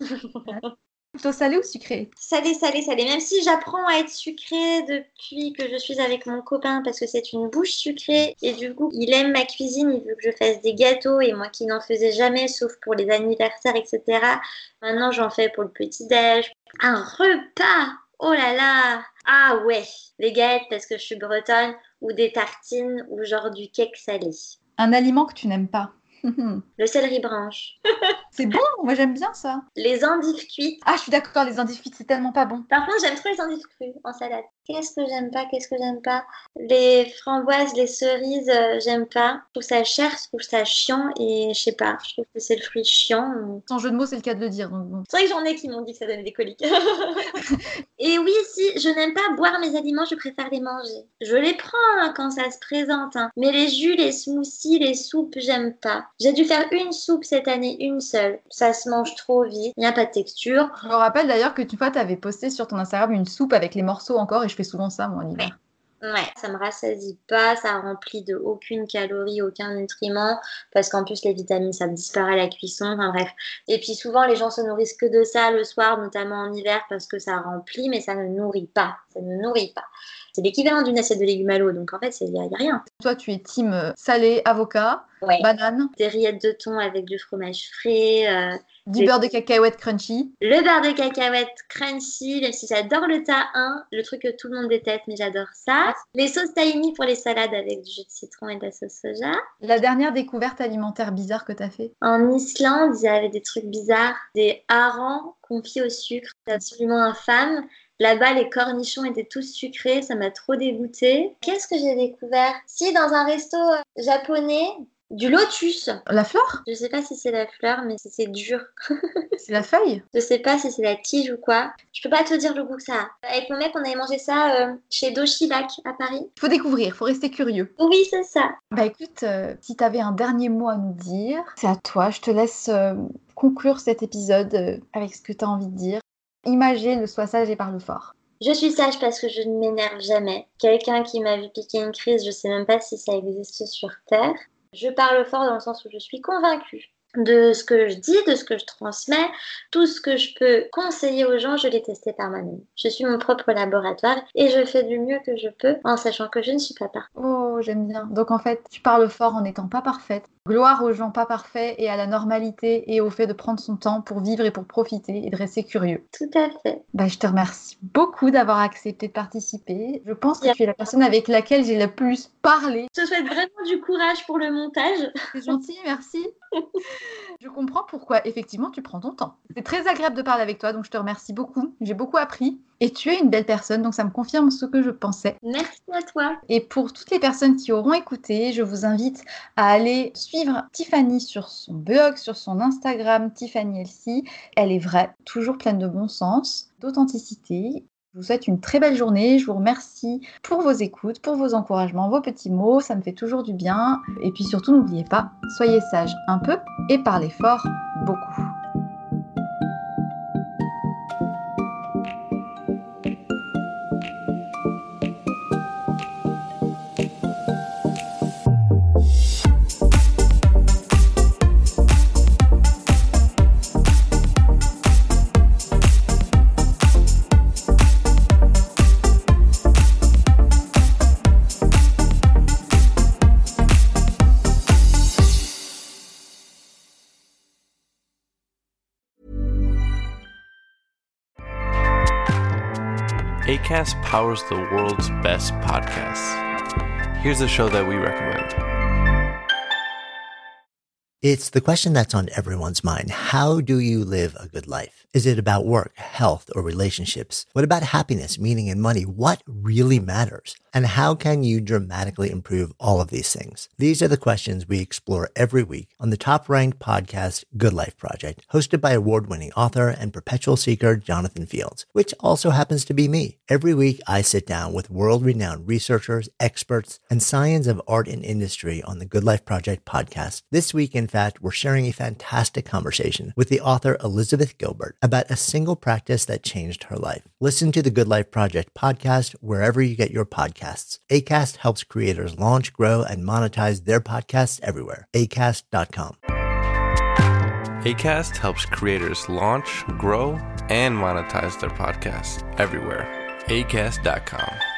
Plutôt salé ou sucré? Salé. Même si j'apprends à être sucrée depuis que je suis avec mon copain parce que c'est une bouche sucrée et du coup il aime ma cuisine, il veut que je fasse des gâteaux et moi qui n'en faisais jamais sauf pour les anniversaires, etc. Maintenant j'en fais pour le petit-déj. Un repas! Oh là là! Ah ouais! Les galettes parce que je suis bretonne ou des tartines ou genre du cake salé. Un aliment que tu n'aimes pas? Le céleri branche. C'est bon, moi j'aime bien ça. Les endives cuites. Ah, je suis d'accord, les endives cuites, c'est tellement pas bon. Par contre, j'aime trop les endives crues en salade. Qu'est-ce que j'aime pas? Les framboises, les cerises, j'aime pas. Je trouve ça cher, je trouve ça chiant et je sais pas, je trouve que c'est le fruit chiant. Sans jeu de mots, c'est le cas de le dire. Donc bon. C'est vrai que j'en ai qui m'ont dit que ça donnait des coliques. Et oui, si je n'aime pas boire mes aliments, je préfère les manger. Je les prends quand ça se présente. Mais les jus, les smoothies, les soupes, j'aime pas. J'ai dû faire une soupe cette année, une seule. Ça se mange trop vite, il n'y a pas de texture. Je me rappelle d'ailleurs que tu avais posté sur ton Instagram une soupe avec les morceaux encore et je fais souvent ça moi en hiver. Ouais, ça me rassasie pas, ça remplit de aucune calorie, aucun nutriment, parce qu'en plus les vitamines ça disparaît à la cuisson, enfin bref. Et puis souvent les gens se nourrissent que de ça le soir, notamment en hiver, parce que ça remplit, mais ça ne nourrit pas, C'est l'équivalent d'une assiette de légumes à l'eau, donc en fait il n'y a rien. Toi tu es team salé, avocat, ouais. Banane. Des rillettes de thon avec du fromage frais. Du beurre de cacahuète crunchy. Le beurre de cacahuète crunchy, même si j'adore le tahine, le truc que tout le monde déteste, mais j'adore ça. Les sauces tahini pour les salades avec du jus de citron et de la sauce soja. La dernière découverte alimentaire bizarre que tu as fait? En Islande, il y avait des trucs bizarres. Des harengs confits au sucre. C'est absolument infâme. Là-bas, les cornichons étaient tous sucrés, ça m'a trop dégoûtée. Qu'est-ce que j'ai découvert? Si, dans un resto japonais, du lotus. La fleur? Je sais pas si c'est la fleur, mais c'est dur. C'est la feuille? Je sais pas si c'est la tige ou quoi. Je peux pas te dire le goût que ça a. Avec mon mec, on avait mangé ça chez Doshibac à Paris. Faut découvrir, faut rester curieux. Oui, c'est ça. Bah écoute, si t'avais un dernier mot à nous dire, c'est à toi. Je te laisse conclure cet épisode avec ce que t'as envie de dire. Imagine le sois sage et parle fort. Je suis sage parce que je ne m'énerve jamais. Quelqu'un qui m'a vu piquer une crise, je sais même pas si ça existe sur Terre. Je parle fort dans le sens où je suis convaincue de ce que je dis, de ce que je transmets. Tout ce que je peux conseiller aux gens, je l'ai testé par moi-même. Je suis mon propre laboratoire et je fais du mieux que je peux en sachant que je ne suis pas parfaite. Oh, j'aime bien. Donc en fait, tu parles fort en n'étant pas parfaite. Gloire aux gens pas parfaits et à la normalité et au fait de prendre son temps pour vivre et pour profiter et de rester curieux. Tout à fait. Bah, je te remercie beaucoup d'avoir accepté de participer. Je pense que tu es la personne avec laquelle j'ai le plus parlé. Je te souhaite vraiment du courage pour le montage. C'est gentil, merci. Je comprends pourquoi, effectivement, tu prends ton temps. C'est très agréable de parler avec toi, donc je te remercie beaucoup. J'ai beaucoup appris. Et tu es une belle personne, donc ça me confirme ce que je pensais. Merci à toi. Et pour toutes les personnes qui auront écouté, je vous invite à aller suivre Tiffany sur son blog, sur son Instagram, Tiffany Elsie. Elle est vraie, toujours pleine de bon sens, d'authenticité. Je vous souhaite une très belle journée. Je vous remercie pour vos écoutes, pour vos encouragements, vos petits mots. Ça me fait toujours du bien. Et puis surtout, n'oubliez pas, soyez sages un peu et parlez fort beaucoup. Acast powers the world's best podcasts. Here's a show that we recommend. It's the question that's on everyone's mind. How do you live a good life? Is it about work, health, or relationships? What about happiness, meaning, and money? What really matters? And how can you dramatically improve all of these things? These are the questions we explore every week on the top-ranked podcast, Good Life Project, hosted by award-winning author and perpetual seeker Jonathan Fields, which also happens to be me. Every week, I sit down with world-renowned researchers, experts, and science of art and industry on the Good Life Project podcast. This week, in fact, we're sharing a fantastic conversation with the author Elizabeth Gilbert about a single practice that changed her life. Listen to the Good Life Project podcast wherever you get your podcasts. Acast helps creators launch, grow, and monetize their podcasts everywhere. Acast.com. Acast helps creators launch, grow, and monetize their podcasts everywhere. Acast.com.